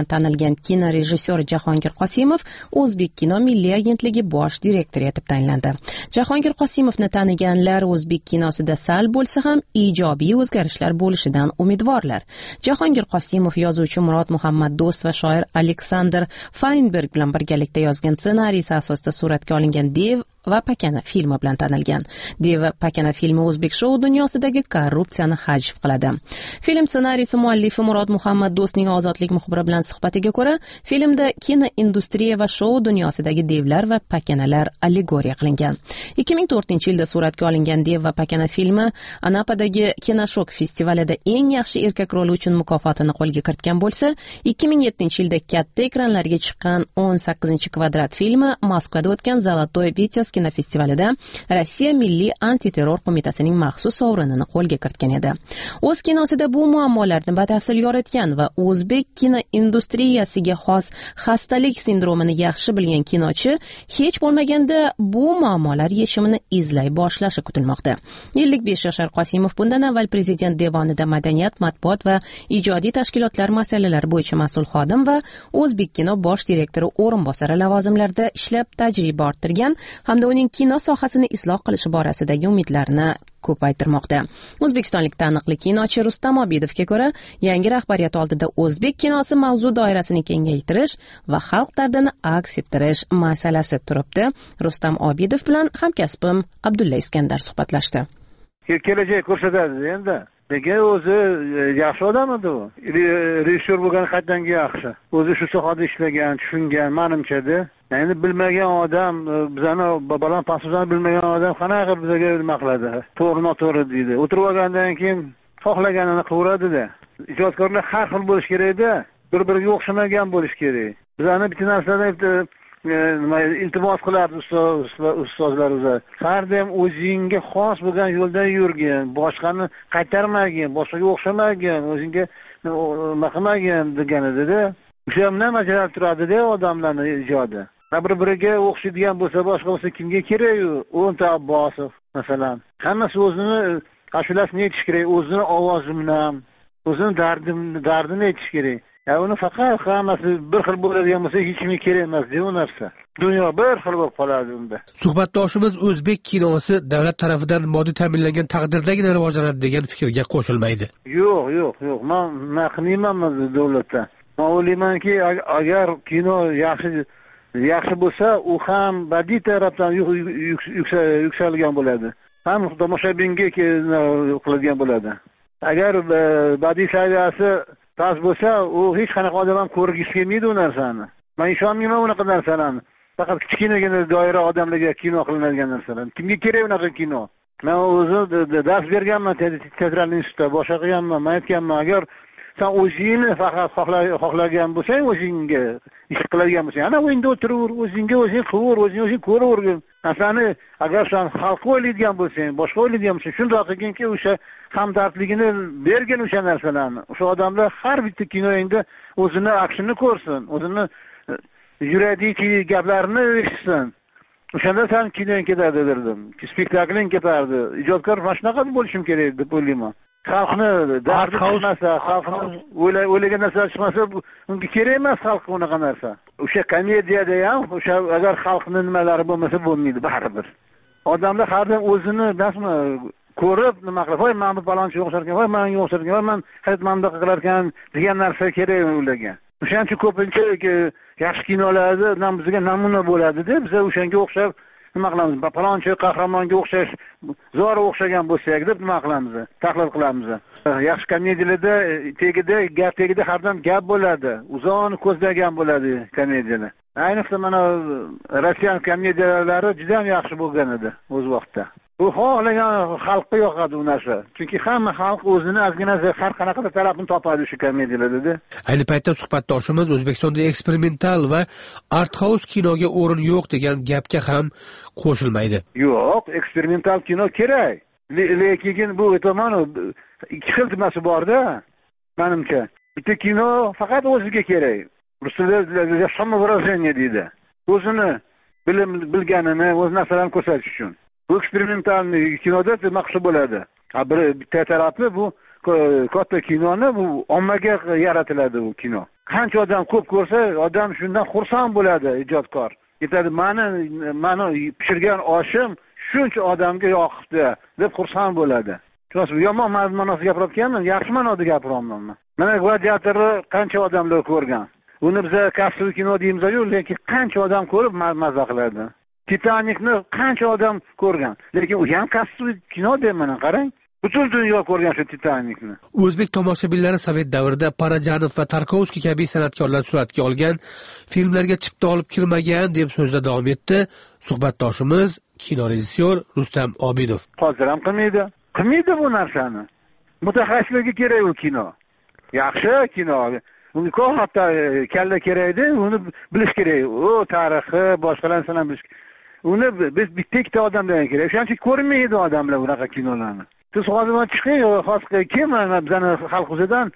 S1: qilingan kinorejissyor Jahongir Qosimov O'zbek kino milliy agentligi bosh direktori etib tayinlandi. Jahongir Qosimovni taniganlar o'zbek kinosida sal bo'lsa ham ijobiy o'zgarishlar bo'lishidan umidvorlar. Jahongir Qosimov yozuvchi Murod Muhammad Do'st va shoir Aleksandr Feinberg bilan birgalikda yozgan ssenariysi asosida suratga olingan Dev va Pakana filmi bilan tanilgan. Dev va Pakana filmi o'zbek shou dunyosidagi korrupsiyani hajv qiladi. Film ssenariysi muallifi Murod Muhammad Do'stning Ozodlik muxbiri bilan suhbatiga ko'ra, filmda kino industriya va shou dunyosidagi devlar va pakanalar allegoriya qilingan. 2004-yilda suratga olingan Dev va Pakana filmi Anapadagi Kinoshok festivalida eng yaxshi erkak roli uchun mukofotini qo'lga kiritgan bo'lsa, 2007-yilda katta ekranlarga chiqqan 18-kvadrat filmi Moskvada o'tgan Zolotoy Vitez kinofestivalida Rossiya Milliy antiterror qo'mitasining maxsus sovrinini qo'lga kiritgan edi. O'z kinosida bu muammolarni batafsil yoritgan va o'zbek kino industriyasiga xos xastalik sindromini yaxshi bilgan kinochi hech bo'lmaganda bu muammolar yechimini izlay boshlashi kutilmoqda. 55 yoshar Qosimov bundan avval prezident devonida madaniyat, matbuot va ijodiy tashkilotlar masalalari bo'yicha mas'ul xodim va O'zbek kino bosh direktori o'rinbosari lavozimlarida ishlab tajriba orttirgan hamda uning kino sohasini isloh qilishi borasidagi umidlarini ko'paytirmoqda. O'zbekistonlik taniqli kinochi Rustam Obidovga ko'ra, yangi rahbariyat oldida o'zbek kinosi mavzu doirasini kengaytirish va xalq dardini aks ettirish masalasi turibdi. Rustam Obidov bilan hamkasbim Abdulla Iskandar suhbatlashdi.
S3: Kelajak ko'rsatadi endi. Lekin o'zi yaxshi odam edi u. Rejissyor bo'lgan qatdangi yaxshi. O'zi shu sohada ishlagan, tushungan, menimcha-da. Endi bilmagan odam, bizani baland pasuzani bilmagan odam qanaqa bizga nima qiladi? To'g'ri noto'g'ri deydi. O'tirib olgandan keyin xohlaganini qilaveradi-da. Ijodkorlar har xil bo'lish kerak-da. Bir-biriga o'xshamagan bo'lish kerak. Bizani bitta narsadan iltimos qilardi ustozlar o'zi. Har doim o'zingga xos bo'lgan yo'ldan yurgin, boshqani qaytarmagin, boshqaga o'xshamagin, o'zingga nima qilmagin degan edi-da. O'sha nima majalal turadi-da odamlarning ijodi. Bir-biriga o'xshaydigan bo'lsa, boshqa bo'lsa kimga kerak-u? 10 ta Abbosov masalan. Hammasi o'zini ashulasini aytish kerak, o'zini ovozi bilan, o'zini dardini aytish kerak. Uni faqat hammasi bir xil bo'ladigan bo'lsa, hech kimga kerak emas bu narsa. Dunyo bir xil bo'lib qoladi unda.
S18: Suhbatdoshimiz o'zbek kinosi davlat tarafidan moddiy ta'minlangan taqdirdagina rivojlanadi degan fikrga qo'shilmaydi.
S3: Yo'q. Men qilmayman davlatdan. Men o'ylaymanki, agar kino yaxshi bo'lsa, u ham badiiy tarafdan yuksalgan bo'ladi. Ham tomoshabinga qiladigan bo'ladi. Agar badiiy saviyasi past bo'lsa, u hech qanaqa odam ham ko'rgisi kelmaydi u narsani. Men ishonmayman unaqa narsalarni. Faqat kichkinagina doira odamlarga kino qilinadigan narsalar. Kimga kerak unaqa kino? Men o'zim dars berganman teatralniy institutda, boshqa qilganman. Men aytganman, agar sen o'zingni faqat xohlagan bo'lsang, o'zingga ish qiladigan bo'lsang, ana o'yinda o'tiraver, o'zing qilaver, o'zing ko'ravergin. Asani agar sen xalqqa o'ylaydigan bo'lsang, boshqa o'ylaydigan bo'lsang, shundoq qilginki, o'sha hamdardligini bergin o'sha narsalarni. O'sha odamlar har bitta kinoyingda o'zini aksini ko'rsin, o'zini yuradiy gaplarini eshitsin. O'shanda sen kinoying ketadi derdim. Spektakling ketardi. Ijodkor mana shunaqa bo'lishim kerak deb o'ylayman. Xalqni dardi chiqmasa, xalqni o'ylagan narsa chiqmasa, unga kerak emas xalqqa unaqa narsa. O'sha komediyada ham, o'sha agar xalqning nimalari bo'lmasa bo'lmaydi baribir. Odamlar har doim o'zini dasmi ko'rib nima qilib, voy men bu balonchiga o'xshar ekan, voy menga o'xshar ekan, voy men hayot mamda qilar ekan degan narsa kerak ularga. O'shaning uchun ko'pincha yaxshi kinolarda bizga namuna bo'ladi-da, biz o'shanga o'xshab nima qilamiz? Palonchi qahramonga o'xshash, zo'r o'xshagan bo'lsak deb nima qilamiz? Tahlil qilamiz. Yaxshi komediyalarda tegida har doim gap bo'ladi. Uzoqni ko'zlagan bo'ladi komediyalar. Ayniqsa mana Rossiya komediyalari juda ham yaxshi bo'lgan edi o'z vaqtida. Bu xohlagan xalqqa yoqadi u narsa. Chunki hamma xalq o'zini ozgina har qanaqa talabini topadi shu komediyalarda.
S18: Ayni paytda suhbatdoshimiz O'zbekistonda eksperimental va art house kinoga o'rin yo'q degan gapga ham qo'shilmaydi.
S3: Yo'q, eksperimental kino kerak. Lekin bu aytaman, ikki xil nimasi bor-da, menimcha. Bitta kino faqat o'ziga kerak. Ruslarda samovyrazение deydi. O'zini bilganini, o'z narsalarini ko'rsatish uchun. Bu eksperimentalniy kinoda maqsad bo'ladi. Bitta tarafi bu katta kinoni bu ommaga yaratiladi bu kino. qancha odam ko'p ko'rsa, odam shundan xursand bo'ladi, ijodkor. Aytadi, mani pishirgan oshim shuncha odamga yoqibdi deb xursand bo'ladi. Chunki yomon ma'noda gapirayotganman, yaxshi ma'noda gapiryapman. Mana Gladiatorni qancha odamlar ko'rgan. Uni biz kassovый kino deymiz-ku, lekin qancha odam ko'rib mazza qiladi. Titanikni qancha odam ko'rgan, lekin u ham kassovый kino deyman, qarang. Butun dunyo ko'rgan shu Titanikni.
S18: O'zbek tomoshabinlari Sovet davrida Parajanov va Tarkovskiy kabi san'atkorlar suratga olgan filmlarga chipta olib kirmagan deb so'zda davom etdi suhbatdoshimiz kino rejissyor Rustam Obidov.
S3: Hozir ham qilmaydi bu narsani. Mutaxassislarga kerak u kino. Yaxshi kino. Unga ko'pda kalla kerakdi, uni bilish kerak. O tarixi, boshqalarni ham bilish. Uni biz bitta ikkita odamlarga kerak. O'shancha ko'rmaydi odamlar bunaqa kinolarni. Siz hozirdan chiqing, hozir kim bizani xalqimizdan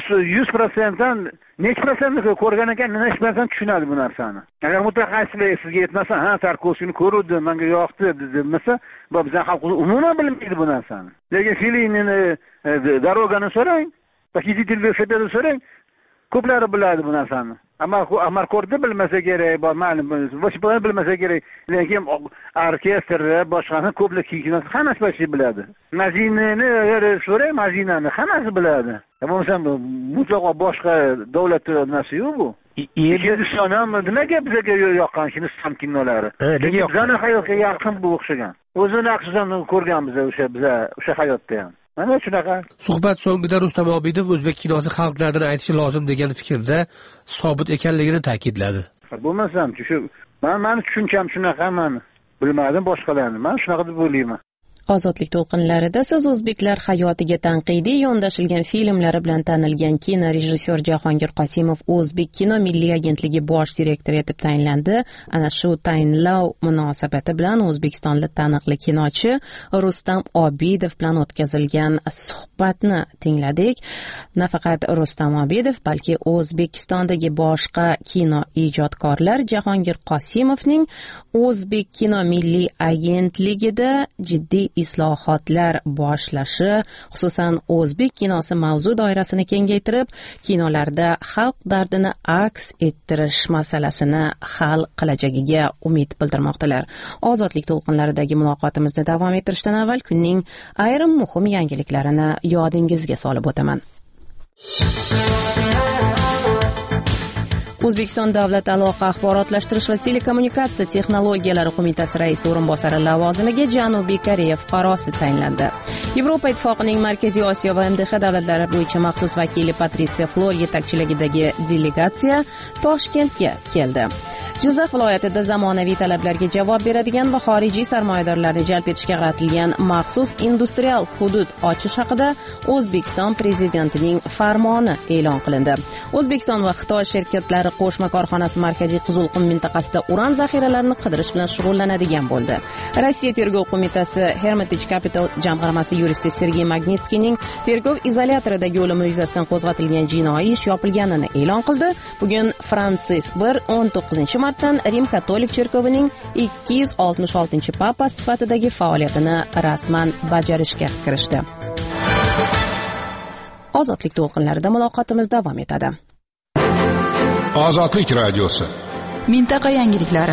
S3: 100%dan necha prosentni ko'rgan ekan, necha prosent tushunadi bu narsani. Agar mutaxassislar sizga aytmasa, ha, Tarkovskiyni ko'rdim, menga yoqdi demasa, bizani xalqimiz umuman bilmaydi bu narsani. Lekin Fellini Darogani so'rang, Pохититель велосипеда so'rang, ko'plari biladi bu narsani. Amarkorda bilmasa kerak, ma'lum boshqalar bilmasa kerak, lekin orkestr, boshqani ko'plar kiyinadi, hammasi biladi. Mazinani so'rang, mazinani hammasi biladi. Bo'lmasa mutlaqo boshqa davlat narsa-yu bu. Hindiston ham nimaga bizga yoqqan Hindiston kinolari? Bizani hayotga yaqin bu o'xshagan. O'zini aqsidan ko'rganmiz o'sha hayotda ham. Mana shunaqa.
S18: Suhbat so'ngida Rustam Obidov o'zbek kinosi xalq dardini aytishi lozim degan fikrda sobit ekanligini ta'kidladi.
S3: Bo'lmasam, shu meni tushuncham shunaqa, men bilmadim boshqalarni. Men shunaqa deb o'ylayman.
S1: Ozodlik to'lqinlarida siz o'zbeklar hayotiga tanqidiy yondashilgan filmlari bilan tanilgan kino rejissyor Jahongir Qosimov O'zbek kino milliy agentligi bosh direktori etib tayinlandi. Ana shu tayinlov munosabati bilan o'zbekistonlik taniqli kinochi Rustam Obidov bilan o'tkazilgan suhbatni tingladik. Nafaqat Rustam Obidov, balki O'zbekistondagi boshqa kino ijodkorlar Jahongir Qosimovning O'zbek kino milliy agentligida jiddiy islohotlar boshlashi, xususan o'zbek kinosi mavzu doirasini kengaytirib, kinolarda xalq dardini aks ettirish masalasini hal qilajagiga umid bildirmoqdalar. Ozodlik to'lqinlaridagi muloqotimizni davom ettirishdan avval kunning ayrim muhim yangiliklarini yodingizga solib o'taman. O'zbekiston Davlat aloqa axborotlashtirish va telekommunikatsiya texnologiyalari qo'mitasi raisi o'rinbosari lavozimiga Janubiy Koreya fuqarosi tayinlandi. Yevropa Ittifoqining Markaziy Osiyo va MDH davlatlari bo'yicha maxsus vakili Patritsiya Flor yetakchiligidagi delegatsiya Toshkentga keldi. Jizzax viloyatida zamonaviy talablarga javob beradigan va xorijiy sarmoyadorlarni jalb etishga qaratilgan maxsus industrial hudud ochish haqida O'zbekiston prezidentining farmoni e'lon qilindi. O'zbekiston va Xitoy shirkatlari qo'shma korxonasi Markaziy Qizilqum mintaqasida uran zaxiralarini qidirish bilan shug'ullanadigan bo'ldi. Rossiya tergov qo'mitasi Hermitage Capital jamg'armasi yuristi Sergey Magnitskiyning tergov izolyatoridagi o'limi yuzasidan qo'zg'atilgan jinoiy ish yopilganini e'lon qildi. Bugun Fransisk I 19 martdan Rim katolik cherkovining 266-papa sifatidagi faoliyatini rasman bajarishga kirishdi. Ozodlik to'lqinlarida muloqotimiz davom etadi.
S10: Ozodlik radiosi.
S5: Mintaqa yangiliklari.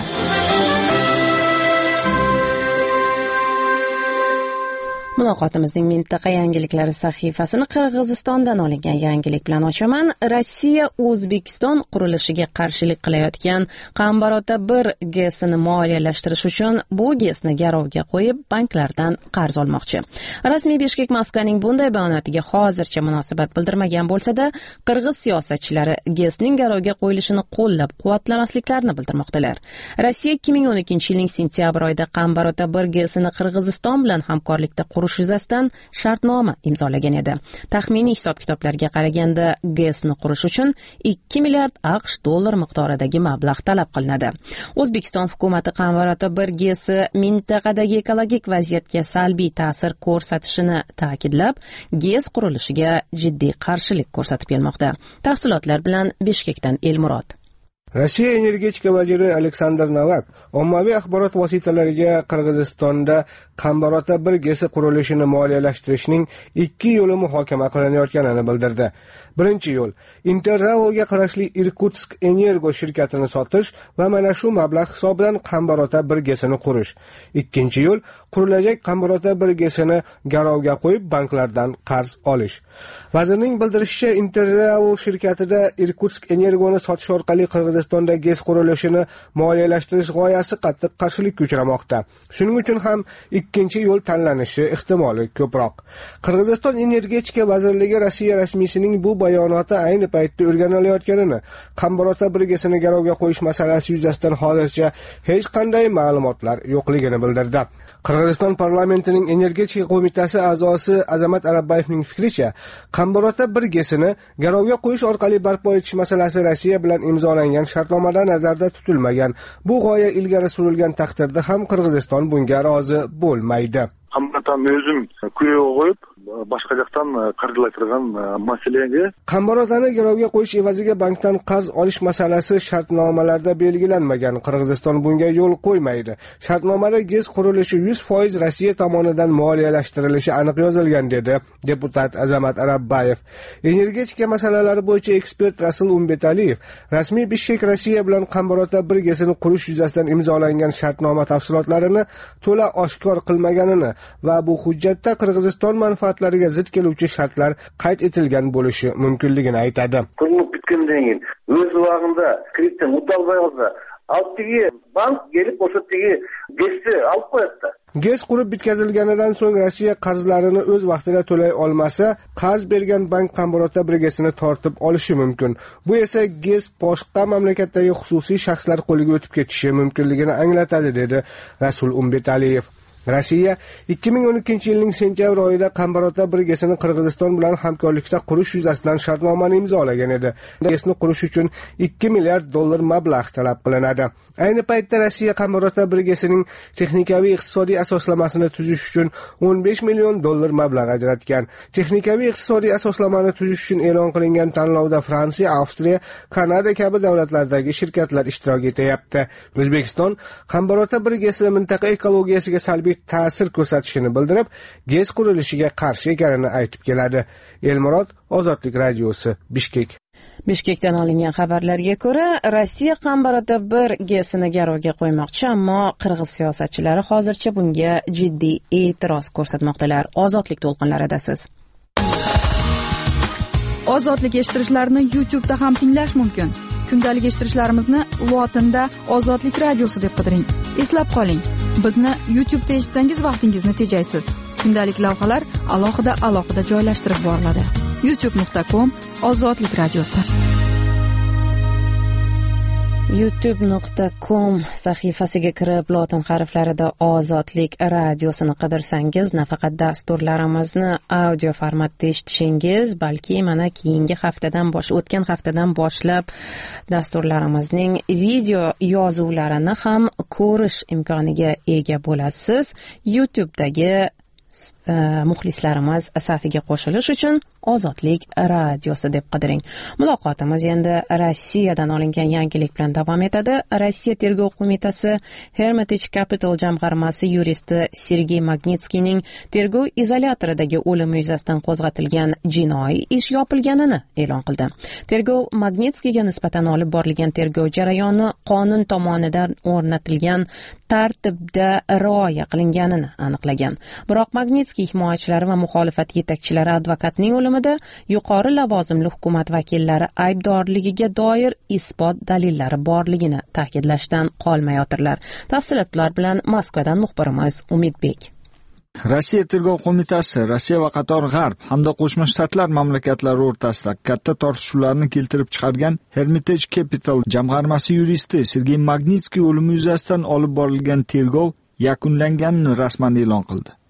S1: Muloqotimizning mintaqa yangiliklari sahifasini Qirg'izistondan olingan yangilik bilan ochaman. Rossiya O'zbekiston qurilishiga qarshilik qilayotgan Qambarota 1 GESini moliyalashtirish uchun bu GESni garovga qo'yib banklardan qarz olmoqchi. Rasmiy Bishkek Moskvaning bunday bayonotiga hozircha munosabat bildirmagan bo'lsa-da, qirg'iz siyosatchilari GESning garovga qo'yilishini qo'llab-quvvatlamasliklarini bildirmoqdalar. Rossiya 2012-yilning sentyabr oyida Qambarota 1 GESini Qirg'iziston bilan hamkorlikda yuzasidan shartnoma imzolagan edi. Taxminiy hisob-kitoblarga qaraganda GESni qurish uchun 2 milliard AQSh dollar miqdoridagi mablag' talab qilinadi. O'zbekiston hukumati Qambarota 1 GESi mintaqadagi ekologik vaziyatga salbiy ta'sir ko'rsatishini ta'kidlab, GES qurilishiga jiddiy qarshilik ko'rsatib kelmoqda. Tafsilotlar bilan Bishkekdan Elmurod.
S19: Rossiya energetika vaziri Aleksandr Novak ommaviy axborot vositalariga Qirg'izistonda Qambarota 1 gesi qurilishini moliyalashtirishning 2 yo'li muhokama qilinayotganini bildirdi. Birinchi yo'l Interrao'ga qarashli Irkutsk Energo shirkatini sotish va mana shu mablag' hisobidan Qambarota 1 gesini qurish. Ikkinchi yo'l qurilajak Qambarota 1 gesini garovga qo'yib banklardan qarz olish. Vazirning bildirishicha, Interrao shirkatida Irkutsk Energoni sotish orqali Qirg'izistonda gez qurilishini moliyalashtirish g'oyasi qattiq qarshilikka uchramoqda. Shuning uchun ham ikkinchi yo'l tanlanishi ehtimoli ko'proq. Qirg'iziston energetika vazirligi Rossiya rasmiysining bu bayonoti ayni paytda o'rganilayotganini, Qambarota 1 gesini garovga qo'yish masalasi yuzasidan hozircha hech qanday ma'lumotlar yo'qligini bildirdi. Qirg'iziston parlamentining energetika qo'mitasi a'zosi Azamat Arabbayevning fikricha, Qambarota 1 gesini garovga qo'yish orqali barpo etish masalasi Rossiya bilan imzolangan shartnomada nazarda tutilmagan. Bu g'oya ilgari surilgan taqdirda ham Qirg'iziston bunga rozi bo'lmaydi.
S12: Qambarotani o'zim kuyovga qo'yib, boshqa yoqdan qarzlaytirgan masalaga
S19: Qambarotani garovga qo'yish evaziga bankdan qarz olish masalasi shartnomalarda belgilanmagan. Qirg'iziston bunga yo'l qo'ymaydi. Shartnomada gez qurilishi 100% Rossiya tomonidan moliyalashtirilishi aniq yozilgan, dedi deputat Azamat Arabbayev. Energetika masalalari bo'yicha ekspert Rasul Umbetaliyev rasmiy Bishkek Rossiya bilan Qambarota 1 gesini qurish yuzasidan imzolangan shartnoma tafsilotlarini to'la oshkor qilmaganini va bu hujjatda Qirg'iziston manfaatlariga zid keluvchi shartlar qayd etilgan bo'lishi mumkinligini aytadi.
S20: Qurilib bitgandan keyin o'z vaqtida kreditni o'talmay qolsa, altigi bank kelib o'shatdagi gesni olib qo'yadi.
S19: Gez qurib bitkazilganidan so'ng Rossiya qarzlarini o'z vaqtida to'lay olmasa, qarz bergan bank Qambarota 1 gesini tortib olishi mumkin. Bu esa gez boshqa mamlakatdagi xususiy shaxslar qo'liga o'tib ketishi mumkinligini anglatadi, dedi Rasul Umbetaliyev. Rossiya 2012-yilning sentyabr oyida Qambarota 1 gesini Qirg'iziston bilan hamkorlikda qurish yuzasidan shartnomani imzolagan edi. Gesni qurish uchun 2 milliard dollar mablag' talab qilinadi. Ayni paytda Rossiya Qambarota 1 gesining texnikaviy iqtisodiy asoslamasini tuzish uchun 15 million dollar mablag' ajratgan. Texnikaviy iqtisodiy asoslamani tuzish uchun e'lon qilingan tanlovda Fransiya, Avstriya, Kanada kabi davlatlardagi shirkatlar ishtirok etyapti. O'zbekiston Qambarota 1 gesi mintaqa ekologiyasiga salbiy ta'sir ko'rsatishini bildirib, gez qurilishiga qarshi ekanini aytib keladi. Elmurod, Ozodlik radiosi, Bishkek.
S1: Bishkekdan olingan xabarlarga ko'ra, Rossiya Qambarota 1 gesini garovga qo'ymoqchi, ammo qirg'iz siyosatchilari hozircha bunga jiddiy e'tiroz ko'rsatmoqdalar. Ozodlik to'lqinlaridasiz.
S5: Ozodlik eshittirishlarni YouTube'da ham tinglash mumkin. Kundalik eshittirishlarimizni lotinda Ozodlik radiosi deb qidiring. Eslab qoling, bizni YouTube'da eshitsangiz vaqtingizni tejaysiz. Kundalik lavhalar alohida joylashtirib boriladi. youtube.com/Ozodlik radiosi.
S1: youtube.com sahifasiga kirib lotin harflarida Ozodlik radiosini qidirsangiz, nafaqat dasturlarimizni audio formatda eshitishingiz, balki mana o'tgan haftadan boshlab dasturlarimizning video yozuvlarini ham ko'rish imkoniga ega bo'lasiz. YouTube'dagi muxlislarimiz safiga qo'shilish uchun Ozodlik radiosi deb qidiring. Muloqotimiz endi Rossiyadan olingan yangilik bilan davom etadi. Rossiya tergov qo'mitasi Hermitage Capital jamg'armasi yuristi Sergey Magnitskiyning tergov izolyatoridagi o'limi yuzasidan qo'zg'atilgan jinoiy ish yopilganini e'lon qildi. Tergov Magnitskiyga nisbatan olib borilgan tergov jarayoni qonun tomonidan o'rnatilgan tartibda rioya qilinganini aniqlagan. Biroq Magnitskiy himoyachilari va muxolifat yetakchilari advokatning o'limida yuqori lavozimli hukumat vakillari aybdorligiga doir isbot dalillari borligini ta'kidlashdan qolmayotirlar. Tafsilotlar bilan Moskvadan muxbirimiz Umidbek.
S21: Rossiya tergov qo'mitasi Rossiya va qator G'arb hamda Qo'shma Shtatlar mamlakatlari o'rtasida katta tortishuvlarni keltirib chiqargan Hermitage Capital jamg'armasi yuristi Sergey Magnitskiy o'limi yuzasidan olib borilgan tergov yakunlanganini rasman e'lon qildi.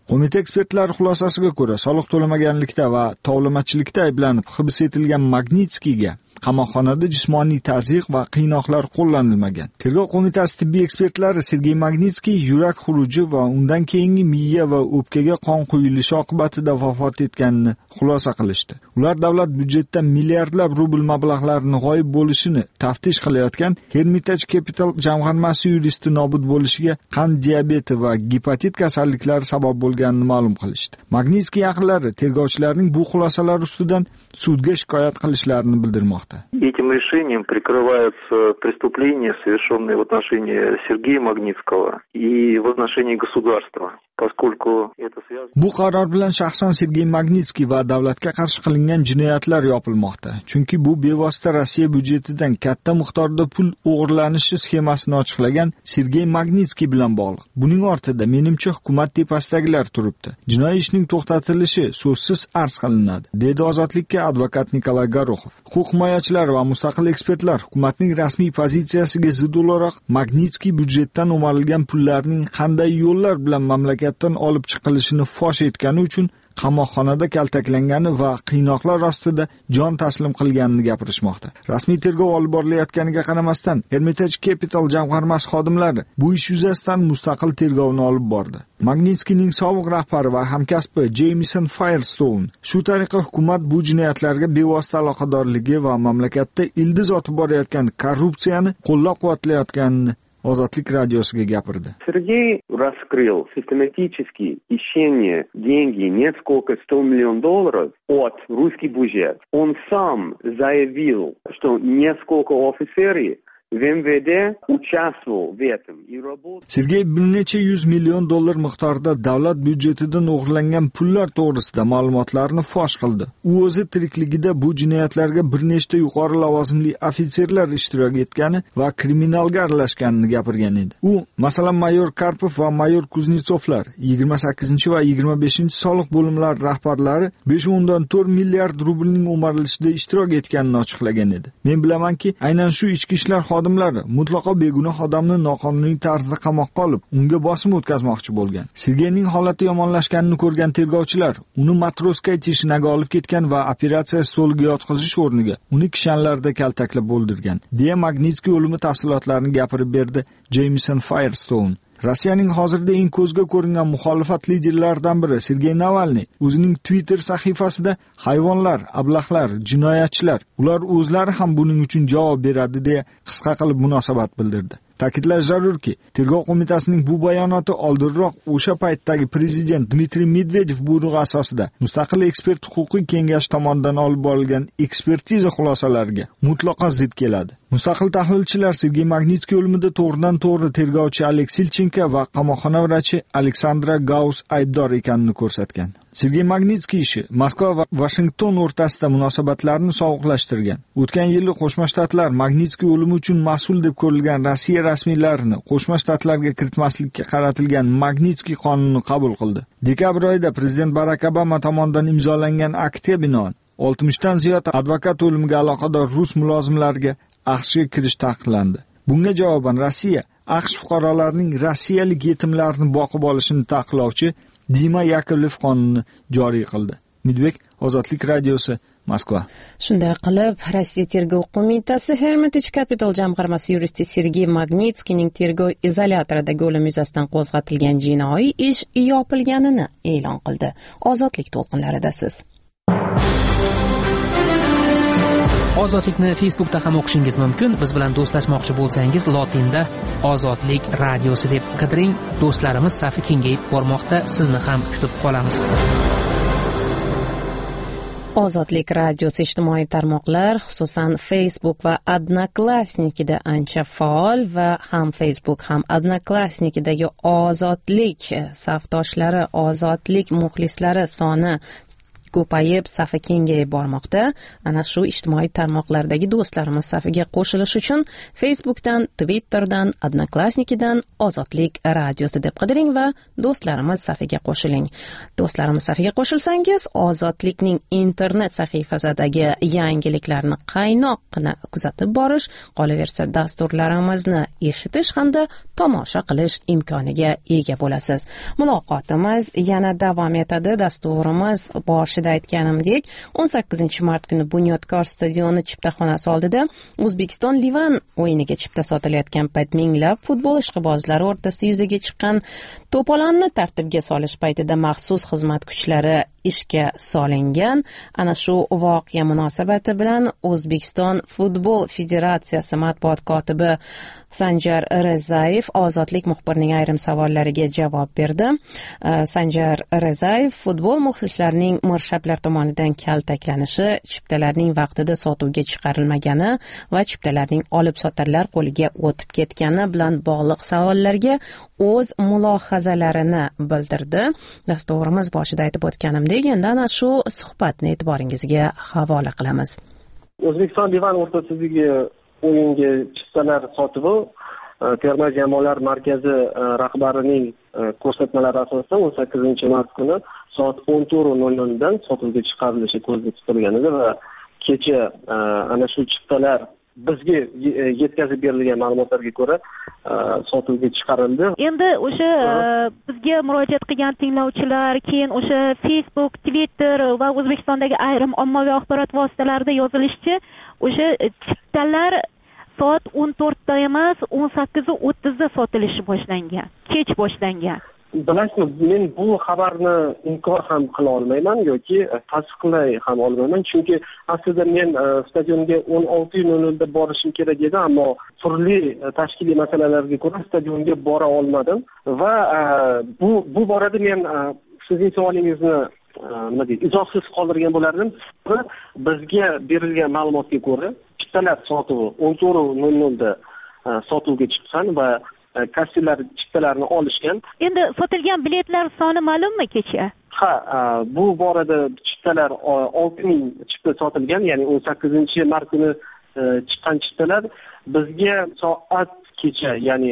S21: Qo'mita ekspertlari xulosasiga ko'ra, soliq to'lamaganlikda va tovlamachilikda ayblanib hibs etilgan Magnitskiyga qamoqxonada jismoniy tazyiq va qiynoqlar qo'llanilmagan. Tergov qo'mitasi tibbiy ekspertlari Sergey Magnitskiy yurak xuruji va undan keyingi miya va o'pkaga qon quyilishi oqibatida vafot etganini xulosa qilishdi. Ular davlat byudjetidan milliardlab rubl mablag'larning g'oyib bo'lishini taftish qilayotgan Hermitage Capital jamg'armasi yuristi nobud bo'lishiga qand diabeti va gepatit kasalliklari sabab bo'lganini ma'lum qilishdi. Magnitskiy yaqinlari tergovchilarning bu xulosalari ustidan sudga shikoyat qilishlarini bildirmoqda.
S6: Этим решением прикрываются преступления, совершенные в отношении Сергея Магнитского и в отношении государства, поскольку это связано...
S21: Bu qaror bilan shaxsan Sergey Magnitskiy va davlatga qarshi qilingan jinoyatlar yopilmoqda. Chunki bu bevosita Rossiya byudjetidan katta miqdorda pul o'g'irlanishi sxemasini ochiqlagan Sergey Magnitskiy bilan bog'liq. Buning ortida menimcha hukumat tepasidagilar turibdi. Jinoiy ishning to'xtatilishi so'zsiz arz qilinadi, dedi Ozodlikka advokat Nikolay Goroxov. Huquq himoyachilar va mustaqil ekspertlar hukumatning rasmiy pozitsiyasiga zid o'laroq Magnitskiy byudjetdan o'marilgan pullarning qanday yo'llar bilan mamlakatdan olib chiqilishini fosh etgani uchun qamoqxonada kaltaklangani va qiynoqlar ostida jon taslim qilganini gapirishmoqda. Rasmiy tergov olib borilayotganiga qaramasdan, Hermitage Capital jamg'armasi xodimlari bu ish yuzasidan mustaqil tergovni olib bordi. Magnitskiyning sobiq rahbari va hamkasbi Jameson Firestone shu tariqa hukumat bu jinoyatlarga bevosita aloqadorligi va mamlakatda ildiz otib borayotgan korrupsiyani qo'llab-quvvatlayotganini Ozodlik radiosiga gapirdi.
S4: Сергей раскрыл систематически хищение деньги нет сколько $100 миллионов от русский бюджет. Он сам заявил, что несколько офицеров в МВД участвовал в этом и работал.
S21: Sergey bir necha $100 million miqdorida davlat byudjetidan o'g'irlangan pullar to'g'risida ma'lumotlarni fosh qildi. U o'zi tirikligida bu jinoyatlarga bir nechta yuqori lavozimli ofitserlar ishtirok etgani va kriminalga aralashganini gapirgan edi. U, masalan, mayor Karpov va mayor Kuznetsovlar 28 va 25 soliq bo'limlari rahbarlari 5.4 milliard rublning o'marilishida ishtirok etganini ochiqlagan edi. Men bilamanki, aynan shu ichki ishlar xodimlari mutlaqo begunoh odamni noqonuniy tarzda qamoqqa olib, unga bosim o'tkazmoqchi bo'lgan. Sergeyning holati yomonlashganini ko'rgan tergovchilar uni Matroskaya tishinaga olib ketgan va operatsiya stoliga yotqizish o'rniga uni kishanlarda kaltaklab o'ldirgan, deya Magnitskiy o'limi tafsilotlarini gapirib berdi Jameson Firestone. Rossiyaning hozirda eng ko'zga ko'ringan muxolifat liderlaridan biri Sergey Navalniy o'zining Twitter sahifasida hayvonlar, ablahlar, jinoyatchilar, ular o'zlari ham buning uchun javob beradi deya qisqa qilib munosabat bildirdi. Ta'kidlash zarurki, tergov qo'mitasining bu bayonoti oldinroq o'sha paytdagi prezident Dmitriy Medvedev buyrug'i asosida mustaqil ekspert huquqiy kengash tomonidan olib borilgan ekspertiza xulosalariga mutlaqo zid keladi. Mustaqil tahlilchilar Sergey Magnitskiy o'limida to'g'ridan-to'g'ri tergovchi Aleks Silchenko va qamoqxona vrachi Aleksandra Gauss aybdor ekanini ko'rsatgan. Sergey Magnitskiy ishi Moskva va Washington o'rtasida munosabatlarni sovuqlashtirgan. O'tgan yili Qo'shma Shtatlar Magnitskiy o'limi uchun mas'ul deb ko'rilgan Rossiya rasmiylarini Qo'shma Shtatlarga kiritmaslikka qaratilgan Magnitskiy qonunini qabul qildi. Dekabr oyida prezident Barack Obama tomonidan imzolangan aktga binoan 60 dan ziyod advokat o'limiga aloqador rus mulozimlarga AQShga kirish taqiqlandi. Bunga javoban Rossiya AQSh fuqarolarining rossiyalik yetimlarni boqib olishini taqiqlovchi Dima Yakovlev qonunini joriy qildi. Midbek, Ozodlik radiosi, Moskva.
S1: Shunday qilib, Rossiya tergov qo'mitasi Hermitage Capital jamg'armasi yuristi Sergey Magnitskiyning tergov izolyatoridagi o'limi yuzasidan qo'zg'atilgan jinoiy ish yopilganini e'lon qildi. Ozodlik to'lqinlarida siz.
S22: Ozodlikni Facebookda ham o'qishingiz mumkin. Biz bilan do'stlashmoqchi bo'lsangiz, lotinda Ozodlik radiosi deb qidiring. Do'stlarimiz safi kengayib bormoqda. Sizni ham kutib qolamiz.
S1: Ozodlik radiosi ijtimoiy tarmoqlar, xususan Facebook va Odnoklassnikida ancha faol va ham Facebook ham Odnoklassnikidagi Ozodlik safdoshlari, Ozodlik muxlislari soni ko'payib safi kengayib bormoqda. Ana shu ijtimoiy tarmoqlardagi do'stlarimiz safiga qo'shilish uchun Facebookdan, Twitterdan, Odnoklassnikidan Ozodlik radiosi deb qidiring va do'stlarimiz safiga qo'shiling. Do'stlarimiz safiga qo'shilsangiz, Ozodlikning internet sahifasidagi yangiliklarni qaynoqqina kuzatib borish, qolaversa dasturlarimizni eshitish hamda tomosha qilish imkoniga ega bo'lasiz. Muloqotimiz yana davom etadi. Dasturimiz boshida aytganimdek, 18-mart kuni Bunyodkor stadioni chiptaxonasi oldida O'zbekiston Livan o'yiniga chipta sotilayotgan payt minglab futbol ishqibozlari o'rtasida yuzaga chiqqan to'polonni tartibga solish paytida maxsus xizmat kuchlari ishga solingan. Ana shu voqea munosabati bilan O'zbekiston Futbol Federatsiyasi matbuot kotibi Sanjar Rizayev Ozodlik muxbirining ayrim savollariga javob berdi. Sanjar Rizayev futbol muxlislarining mirshablar tomonidan kaltaklanishi, chiptalarning vaqtida sotuvga chiqarilmagani va chiptalarning olib sotarlar qo'liga o'tib ketgani bilan bog'liq savollarga o'z mulohazalarini bildirdi. Dasturimiz boshida aytib o'tganimdek, endi ana shu suhbatni e'tiboringizga havola qilamiz.
S8: O'zbekiston Livan o'rtasidagi o'yinga chiptalar sotuvi terma jamoalar markazi rahbarining ko'rsatmalari asosida 18-mart kuni soat 14:00 dan sotuvga chiqarilishi ko'zda tutilgan edi va kecha ana shu chiptalar bizga yetkazib berilgan ma'lumotlarga ko'ra sotuvga chiqarildi.
S11: Endi o'sha bizga murojaat qilgan tinglovchilar, keyin o'sha Facebook, Twitter va O'zbekistondagi ayrim ommaviy axborot vositalarida yozilishicha, o'sha chiptalar soat 14 da emas, 18:30 sotilishi boshlangan, kech boshlangan.
S8: Bilasizmi, men bu xabarni inkor ham qila olmayman yoki tasdiqlay ham olmayman, chunki aslida men stadionga 16:00 da borishim kerak edi, ammo turli tashkiliy masalalarga ko'ra stadionga bora olmadim va bu borada men sizning savolingizni izohsiz qoldirgan bo'lardim. Bizga berilgan ma'lumotga ko'ra chiptalar sotuvi 14:00 da sotuvga chiqqan va kassirlar chiptalarni olishgan.
S11: Endi sotilgan biletlar soni ma'lummi kecha?
S8: Ha, bu borada chiptalar 6000 chipta sotilgan, ya'ni 18-mart kuni chiqqan chiptalar bizga soat kecha, ya'ni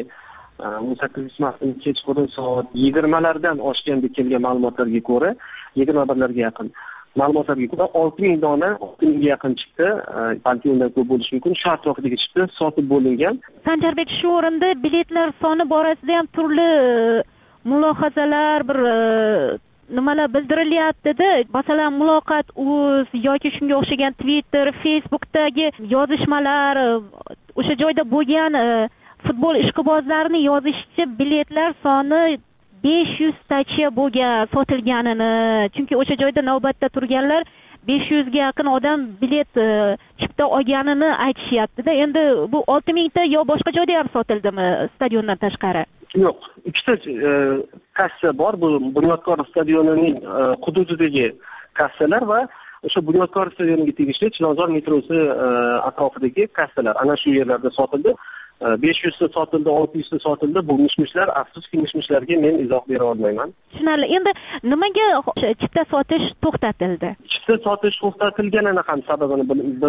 S8: 18-mart kuni kechqurun soat 20lardan oshganda kelgan ma'lumotlarga ko'ra, 21larga yaqin ma'lumotlarga ko'ra 6000 dona, 6000 ga yaqin chipta, balki undan ko'p bo'lishi mumkin, shu atrofdagi chipta sotib bo'lingan.
S11: Sanjarbek, shu o'rinda biletlar soni borasida ham turli mulohazalar, bir nimalar bildirilyapti-da. Masalan, Muloqot.uz yoki shunga o'xshagan Twitter, Facebookdagi yozishmalar, o'sha joyda bo'lgan futbol ishqibozlarini yozishicha biletlar soni 500 tacha bo'lgan sotilganini, chunki o'sha joyda navbatda turganlar 500 ga yaqin odam bilet chipta olganini aytishyapti-da. Endi bu 6000 ta yo boshqa joyda ham sotildimi stadiondan tashqari?
S8: Yo'q, ikkita kassa bor. Bu Bunyodkor stadionining hududidagi kassalar va o'sha Bunyodkor stadioniga tegishli Chilonzor metrosi atrofidagi kassalar. Ana shu yerlarda sotildi. 500 ta sotildi, 600 ta sotildi. Bu mishmishlar, afsuski mishmishlarga men izoh bera olmayman.
S11: Tushunarli. Endi nimaga chipta sotish to'xtatildi?
S8: Chipta sotish to'xtatilganini ham sababini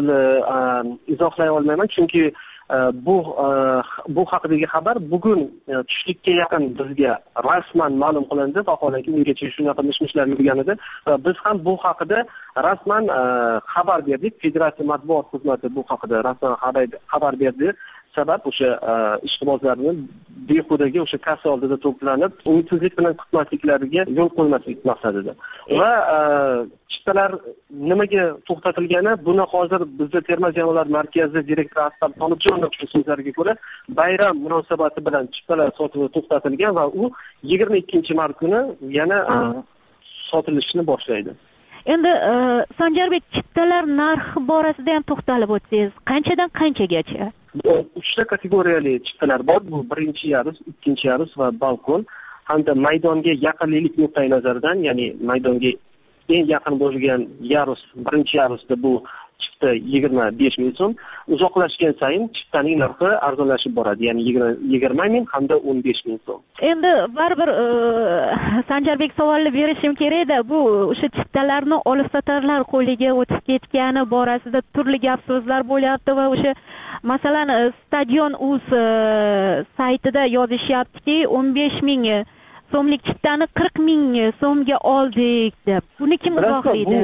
S8: izohlay olmayman, chunki bu haqidagi xabar bugun tushlikka yaqin bizga rasman ma'lum qilindi. Vaholanki ungacha shunaqa mishmishlar yurgan edi. Biz ham bu haqida rasman xabar berdik. Federatsiya matbuot xizmati bu haqida rasman xabar berdi. Sabab o'sha ishqibozlarni behudaga o'sha kassa oldida to'planib, umidsizlik bilan kutmasliklariga yo'l qo'ymaslik maqsadida. Va chiptalar nimaga to'xtatilgani, buni hozir bizda terma jamoalar markazi direktori Asqar Tolibjonovning so'zlariga ko'ra, bayram munosabati bilan chiptalar sotuvi to'xtatilgan va u 22-mart kuni yana sotilishni boshlaydi.
S11: Endi Sanjarbek, chiptalar narxi borasida ham to'xtalib o'tsangiz, qanchadan qanchagacha?
S8: 3 ta kategoriyali chiptalar bor. Bu birinchi yarus, ikkinchi yarus va balkon hamda maydonga yaqinlik nuqtai nazaridan, ya'ni maydonga eng yaqin bo'lgan yarus, birinchi yarusda bu chipta 25 ming so'm, uzoqlashgan sayin chiptaning narxi arzonlashib boradi, ya'ni 20 ming hamda 15 ming so'm.
S11: Endi baribir Sanjarbek savolni berishim kerak-da, bu o'sha chiptalarni olib sotarlar qo'liga o'tib ketgani borasida turli gap so'zlar bo'lyapti va o'sha masalan Stadion.uz saytida yozishyaptiki 15 ming so'mlik chiptani 40 ming so'mga oldik deb. Buni kim izohlaydi?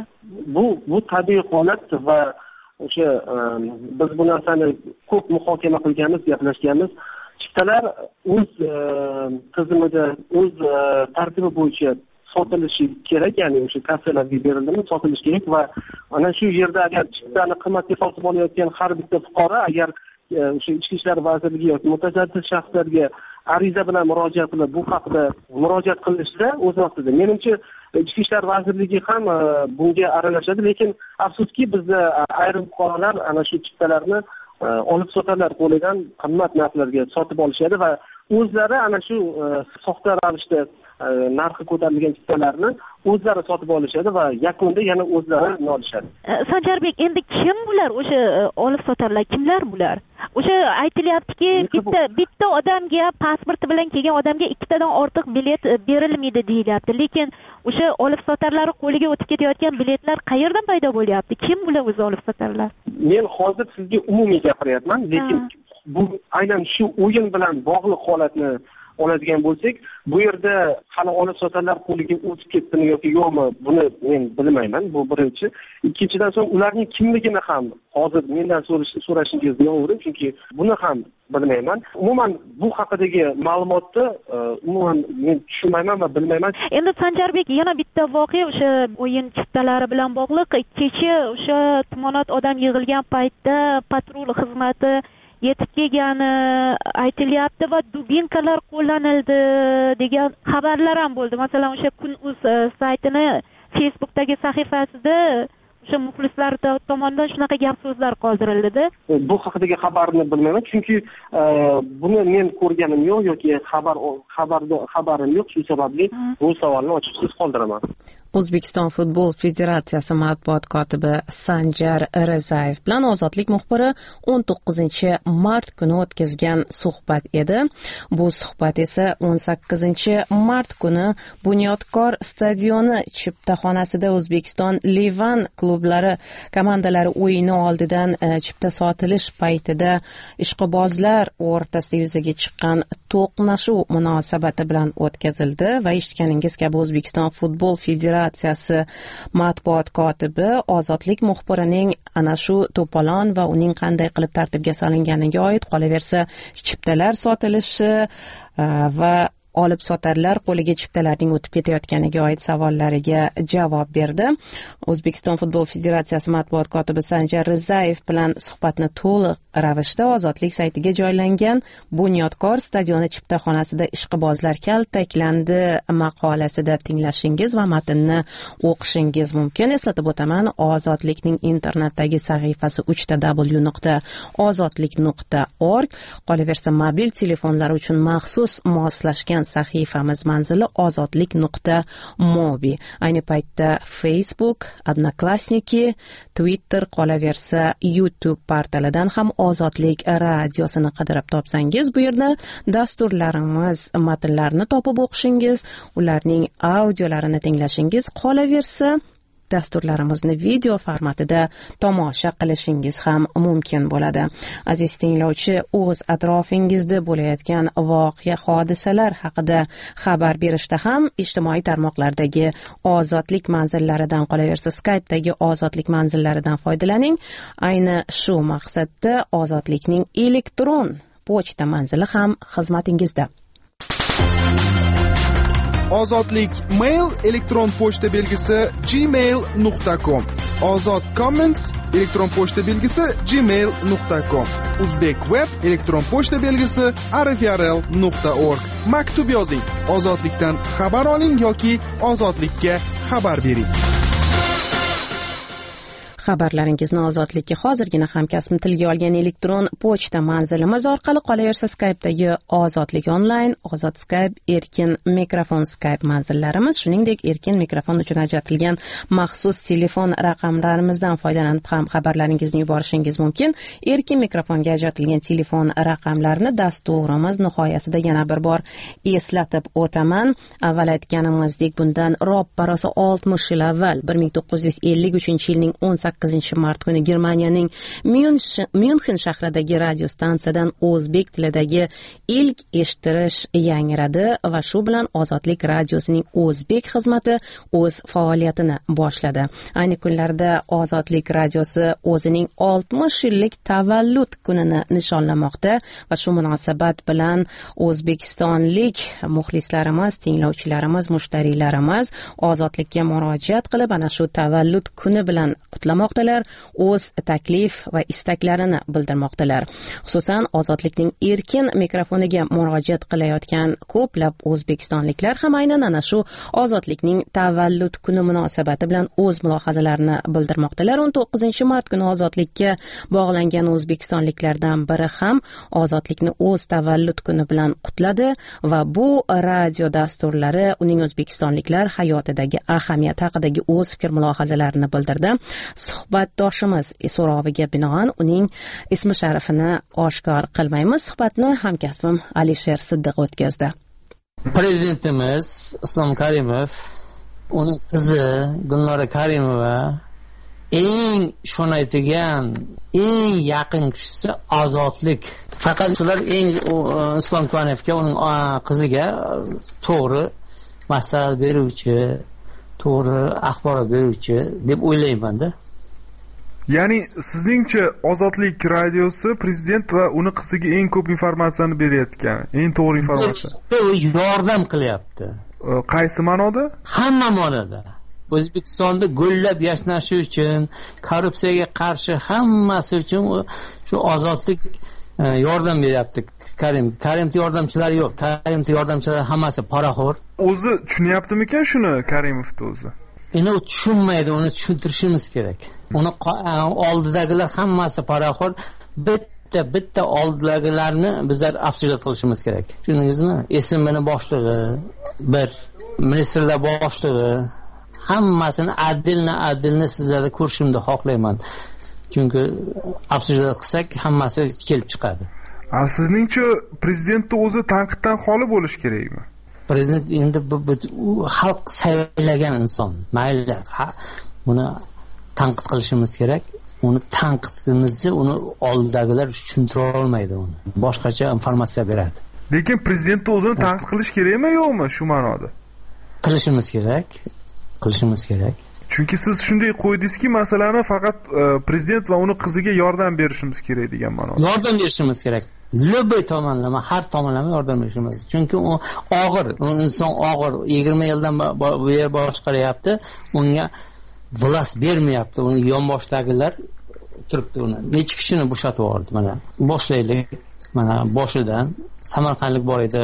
S8: Bu tabiiy holat va o'sha biz bu narsani ko'p muhokama qilganmiz, gaplashganmiz. Chiptalar o'z tizimida, o'z tartibi bo'yicha sotilishi kerak, ya'ni o'sha kassalarga beriladi, sotilishi kerak va ana shu yerda agar chiptani qimmatga sotib olayotgan har bitta fuqaro agar o'sha Ichki ishlar vazirligi yoki mutasaddi shaxslarga ariza bilan murojaat qilib bu haqda murojaat qilishsa o'z vaqtida, menimcha Ichki ishlar vazirligi ham bunga aralashadi, lekin afsuski bizda ayrim fuqarolar ana shu chiptalarni olib sotarlar, qo'lidan qimmat narxlarga sotib olishadi va o'zlari ana shu soxta ravishda narxi ko'tarilgan chiptalarni o'zlari sotib olishadi va yakunda yana o'zlari olishadi.
S11: Sanjarbek, endi kim bular? O'sha olib sotarlar kimlar bular? O'sha aytilyaptiki, bitta odamga, pasporti bilan kelgan odamga ikkitadan ortiq bilet berilmaydi deyilyapti. Lekin o'sha olib sotarlar qo'liga o'tib ketayotgan biletlar qayerdan paydo bo'lyapti? Kim bular o'zi olib sotarlar?
S8: Men hozir sizga umumiy gapiryapman, lekin bu aynan shu o'yin bilan bog'liq holatni oladigan bo'lsak, bu yerda hali olib sotarlar qo'liga o'tib ketdimi yoki yo'qmi, buni men bilmayman. Bu birinchi. Ikkinchidan so'ng ularning kimligini ham hozir mendan so'rashingiz noto'g'ri, chunki buni ham bilmayman. Umuman bu haqidagi ma'lumotni umuman men tushunmayman va bilmayman.
S11: Endi Sanjarbek, yana bitta voqea o'sha o'yin chiptalari bilan bog'liq. Kecha o'sha tumonat odam yig'ilgan paytda patrul xizmati yetib kelgani aytilyapti va dubinkalar qo'llanildi degan xabarlar ham bo'ldi. Masalan, o'sha Kun.uz saytini Facebookdagi sahifasida o'sha muxlislar tomonidan shunaqa gap so'zlar qoldirildi-da.
S8: Bu haqidagi xabarni bilmayman, chunki buni men ko'rganim yo'q yoki xabarim yo'q, shu sababli bu savolni ochiqsiz qoldiraman.
S1: O'zbekiston Futbol Federatsiyasi matbuot kotibi Sanjar Rizayev bilan Ozodlik muxbiri 19-mart kuni o'tkazgan suhbat edi. Bu suhbat esa 18-mart kuni Bunyodkor stadioni chiptaxonasida O'zbekiston Livan klublari komandalari o'yini oldidan chipta sotilish paytida ishqibozlar o'rtasida yuzaga chiqqan to'qnashuv munosabati bilan o'tkazildi va eshitganingiz kabi O'zbekiston Futbol Federatsiyasi matbuot kotibi Ozodlik muxbirining ana shu to'polon va uning qanday qilib tartibga solinganiga oid, qolaversa chiptalar sotilishi va olib sotarlar qo'liga chiptalarning o'tib ketayotganiga oid savollariga javob berdi. O'zbekiston Futbol Federatsiyasi matbuot kotibi Sanjar Rizayev bilan suhbatni to'liq ravishda Ozodlik saytiga joylangan Bunyodkor stadioni chiptaxonasida ishqibozlar kaltaklandi maqolasida tinglashingiz va matnni o'qishingiz mumkin. Eslatib o'taman, Ozodlikning internetdagi sahifasi www.ozodlik.org. Qolaversa mobil telefonlar uchun maxsus moslashgan sahifamiz manzili ozodlik.mobi. Ayni paytda Facebook, Odnoklassniki, Twitter, qolaversa YouTube portalidan ham Ozodlik radiosini qidirib topsangiz, bu yerda dasturlarimiz matnlarini topib o'qishingiz, ularning audiolarini tinglashingiz, qolaversa dasturlarimizni video formatida tomosha qilishingiz ham mumkin bo'ladi. Aziz tinglovchi, o'z atrofingizda bo'layotgan voqea hodisalar haqida xabar berishda ham ijtimoiy tarmoqlardagi Ozodlik manzillaridan, qolaversa Skype'dagi Ozodlik manzillaridan foydalaning. Ayni shu maqsadda Ozodlikning elektron pochta manzili ham xizmatingizda.
S9: Ozodlik mail elektron pochta belgisi gmail.com. Ozod comments elektron pochta belgisi gmail.com. Uzbek web elektron pochta belgisi rfrl.org. Maktub yozing, Ozodlikdan xabar oling yoki Ozodlikka xabar bering.
S1: Xabarlaringizni ozodlikka hozirgina hamkasbim tilga olgan elektron pochta manzilimiz orqali qolaversa Skype'dagi ozodlik onlayn, ozod Skype, erkin mikrofon Skype manzillarimiz, shuningdek erkin mikrofon uchun ajratilgan maxsus telefon raqamlarimizdan foydalanib ham xabarlaringizni yuborishingiz mumkin. Erkin mikrofonga ajratilgan telefon raqamlarini dasturimiz nihoyasida yana bir bor eslatib o'taman. Avval aytganimizdek, bundan roppa-rosa 60 yil avval 1953-yilning 18-mart kuni Germaniyaning Myunxen shahridagi radio stansiyadan o'zbek tilidagi ilk eshitirish yangradi va shu bilan Ozodlik radiosining o'zbek xizmati o'z faoliyatini boshladi. Ayni kunlarda Ozodlik radiosi o'zining 60 yillik tavallud kunini nishonlamoqda va shu munosabat bilan o'zbekistonlik muxlislarimiz, tinglovchilarimiz, mushtariylarimiz ozodlikka murojaat qilib ana shu tavallud kuni bilan qutlamoqdalar, o'z taklif va istaklarini bildirmoqdalar. Xususan ozodlikning erkin mikrofoniga murojaat qilayotgan ko'plab o'zbekistonliklar ham aynan ana shu ozodlikning tavallud kuni munosabati bilan o'z mulohazalarini bildirmoqdalar. 19-mart kuni ozodlikka bog'langan o'zbekistonliklardan biri ham ozodlikni o'z tavallud kuni bilan qutladi va bu radio dasturlari uning o'zbekistonliklar hayotidagi ahamiyat haqidagi o'z fikr mulohazalarini bildirdi. Suhbatdoshimiz so'roviga binoan uning ismi sharifini oshkor qilmaymiz. Suhbatni hamkasbim Alisher Siddiq o'tkazdi.
S2: Prezidentimiz Islom Karimov, uning qizi Gulnora Karimova eng ishonadigan, eng yaqin kishisi ozodlik. Faqat shular eng Islom Karimovga, uning qiziga to'g'ri maslahat beruvchi, to'g'ri axborot beruvchi deb o'ylayman-da.
S9: Ya'ni sizningcha Ozodlik radiosi prezident va uni qiziga eng ko'p informatsiyani berayotgan, eng to'g'ri informatsiya.
S2: Yordam qilyapti.
S9: Qaysi ma'noda?
S2: Hamma ma'noda. O'zbekistonda gullab yashnashi uchun, korrupsiyaga qarshi hammasi uchun shu Ozodlik yordam beryapti. Karimov yordamchilari yo'q. Karimov yordamchilari hammasi poraxo'r.
S9: O'zi tushunyaptimi-kan shuni Karimovni o'zi?
S2: Uni tushunmaydi, uni tushuntirishimiz kerak. Uni oldidagilar hammasi poraxo'r. Bitta oldidagilarni bizlar afsuslat qilishimiz kerak. Tushundingizmi? SMBning boshlig'i, bir ministrlar boshlig'i, hammasini adilni sizlarda ko'rishimni xohlayman. Chunki afsuslat qilsak hammasi kelib chiqadi.
S9: Sizningcha prezidentni o'zi tanqiddan xoli bo'lish kerakmi?
S2: Prezident endi bu xalq saylagan inson. Mayli, buni tanqid qilishimiz kerak. Uni tanqidimizni uni oldidagilar tushuntira olmaydi uni. Boshqacha informatsiya beradi.
S9: Lekin prezidentni o'zini tanqid qilish kerakmi, yo'qmi shu ma'noda?
S2: Qilishimiz kerak.
S9: Chunki siz shunday qo'ydingizki, masalani faqat prezident va uni qiziga yordam berishimiz kerak degan ma'noda.
S2: Yordam berishimiz kerak. Любой tomonlama, har tomonlama yordam berishimiz. Chunki u og'ir, inson og'ir, 20 yildan beri boshqaryapti, unga vlast bermayapti. Uni yonboshdagilar turibdi uni. Necha kishini bo'shatib yubordi mana. Boshlaylik. Mana boshidan Samarqandlik bor edi.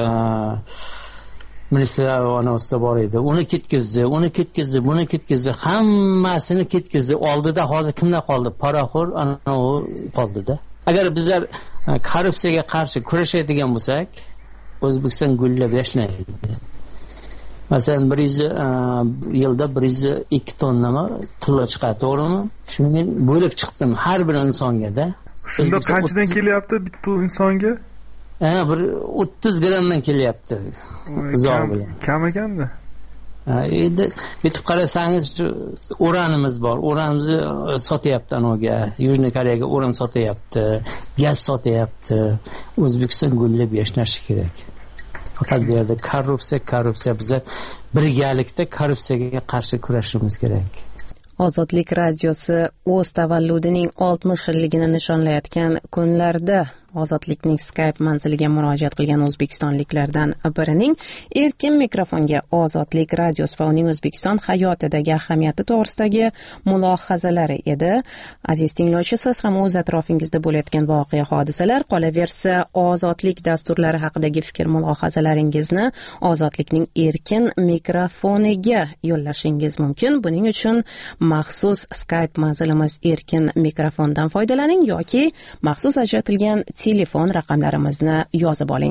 S2: Ministrlar o'rtasida bor edi. Uni ketkizdi, buni ketkizdi, hammasini ketkizdi. Oldida hozir kimlar qoldi? Poraxo'r ana u qoldi-da. Agar bizlar korrupsiyaga qarshi kurashadigan bo'lsak, O'zbekiston gullab yashnaydi. Masalan, 100 yilda 102 tonnami tilla chiqadi, to'g'rimi? Shuni bo'lib chiqdim har bir insonga-da.
S9: Shunda qanchadan kelyapti bitta insonga?
S2: Bir 30 grammdan kelyapti. Zo'r bilan.
S9: Kam ekanda.
S2: Endi bitib qarasangiz uranimiz bor. Uranimizni sotyapti anoga. Yujniy Koreyaga uran sotyapti, gaz sotyapti. O'zbekiston gullab yashnashi kerak. Faqat bu yerda korrupsiya biza birgalikda korrupsiyaga qarshi kurashishimiz kerak.
S1: Ozodlik radiosi o'z tavalludining 60 yilligini nishonlayotgan kunlarda ozodlikning Skype manziliga murojaat qilgan o'zbekistonliklardan birining erkin mikrofonga ozodlik radiosi va uning O'zbekiston hayotidagi ahamiyati to'g'risidagi mulohazalari edi. Aziz tinglovchi, siz ham o'z atrofingizda bo'layotgan voqea hodisalar, qolaversa ozodlik dasturlari haqidagi fikr mulohazalaringizni ozodlikning erkin mikrofoniga yo'llashingiz mumkin. Buning uchun maxsus Skype manzilimiz erkin mikrofondan foydalaning yoki maxsus ajratilgan telefon raqamlarimizni yozib oling.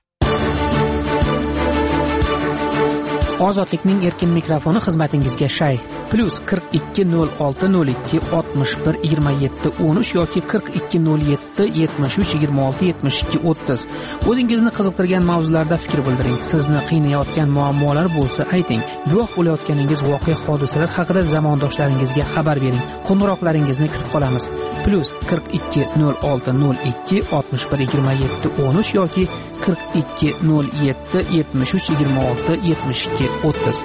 S22: Ozodlikning erkin mikrofoni xizmatingizga shay +420602612713 yoki 420773267230. O'zingizni qiziqtirgan mavzularda fikr bildiring. Sizni qiynayotgan muammolar bo'lsa ayting. Guvoh bo'layotganingiz voqea hodisalar haqida zamondoshlaringizga xabar bering. Qo'ng'iroqlaringizni kutib qolamiz. +420602612713 yoki 420773267230.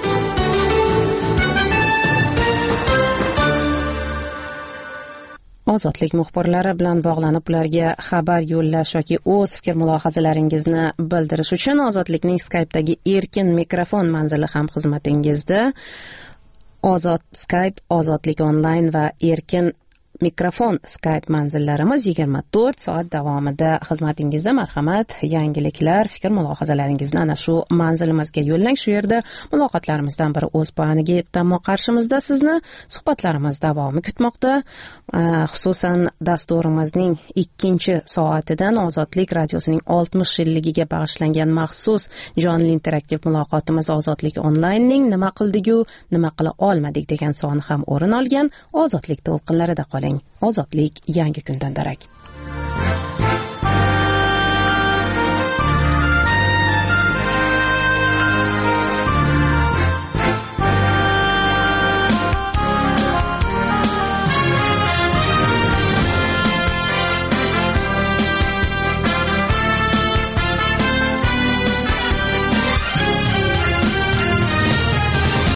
S1: Ozodlik muxbirlari bilan bog'lanib ularga xabar yo'llash yoki o'z fikr mulohazalaringizni bildirish uchun Ozodlikning Skype'dagi erkin mikrofon manzili ham xizmatingizda. Skype, Ozodlik onlayn va erkin mikrofon Skype manzillarimiz 24 soat davomida xizmatingizda. Marhamat, yangiliklar, fikr mulohazalaringizni ana shu manzilimizga yo'llang. Shu yerda muloqotlarimizdan biri o'z poyoniga yetdi, ammo qarshimizda sizni suhbatlarimiz davomi kutmoqda. Xususan dasturimizning 2-soatidan Ozodlik radiosining 60 yilligiga bag'ishlangan maxsus jonli interaktiv muloqotimiz Ozodlik onlaynning nima qildik-u, nima qila olmadik degan soni ham o'rin olgan. Ozodlik to'lqinlarida qoling. Ozodlik yangi kundan darak.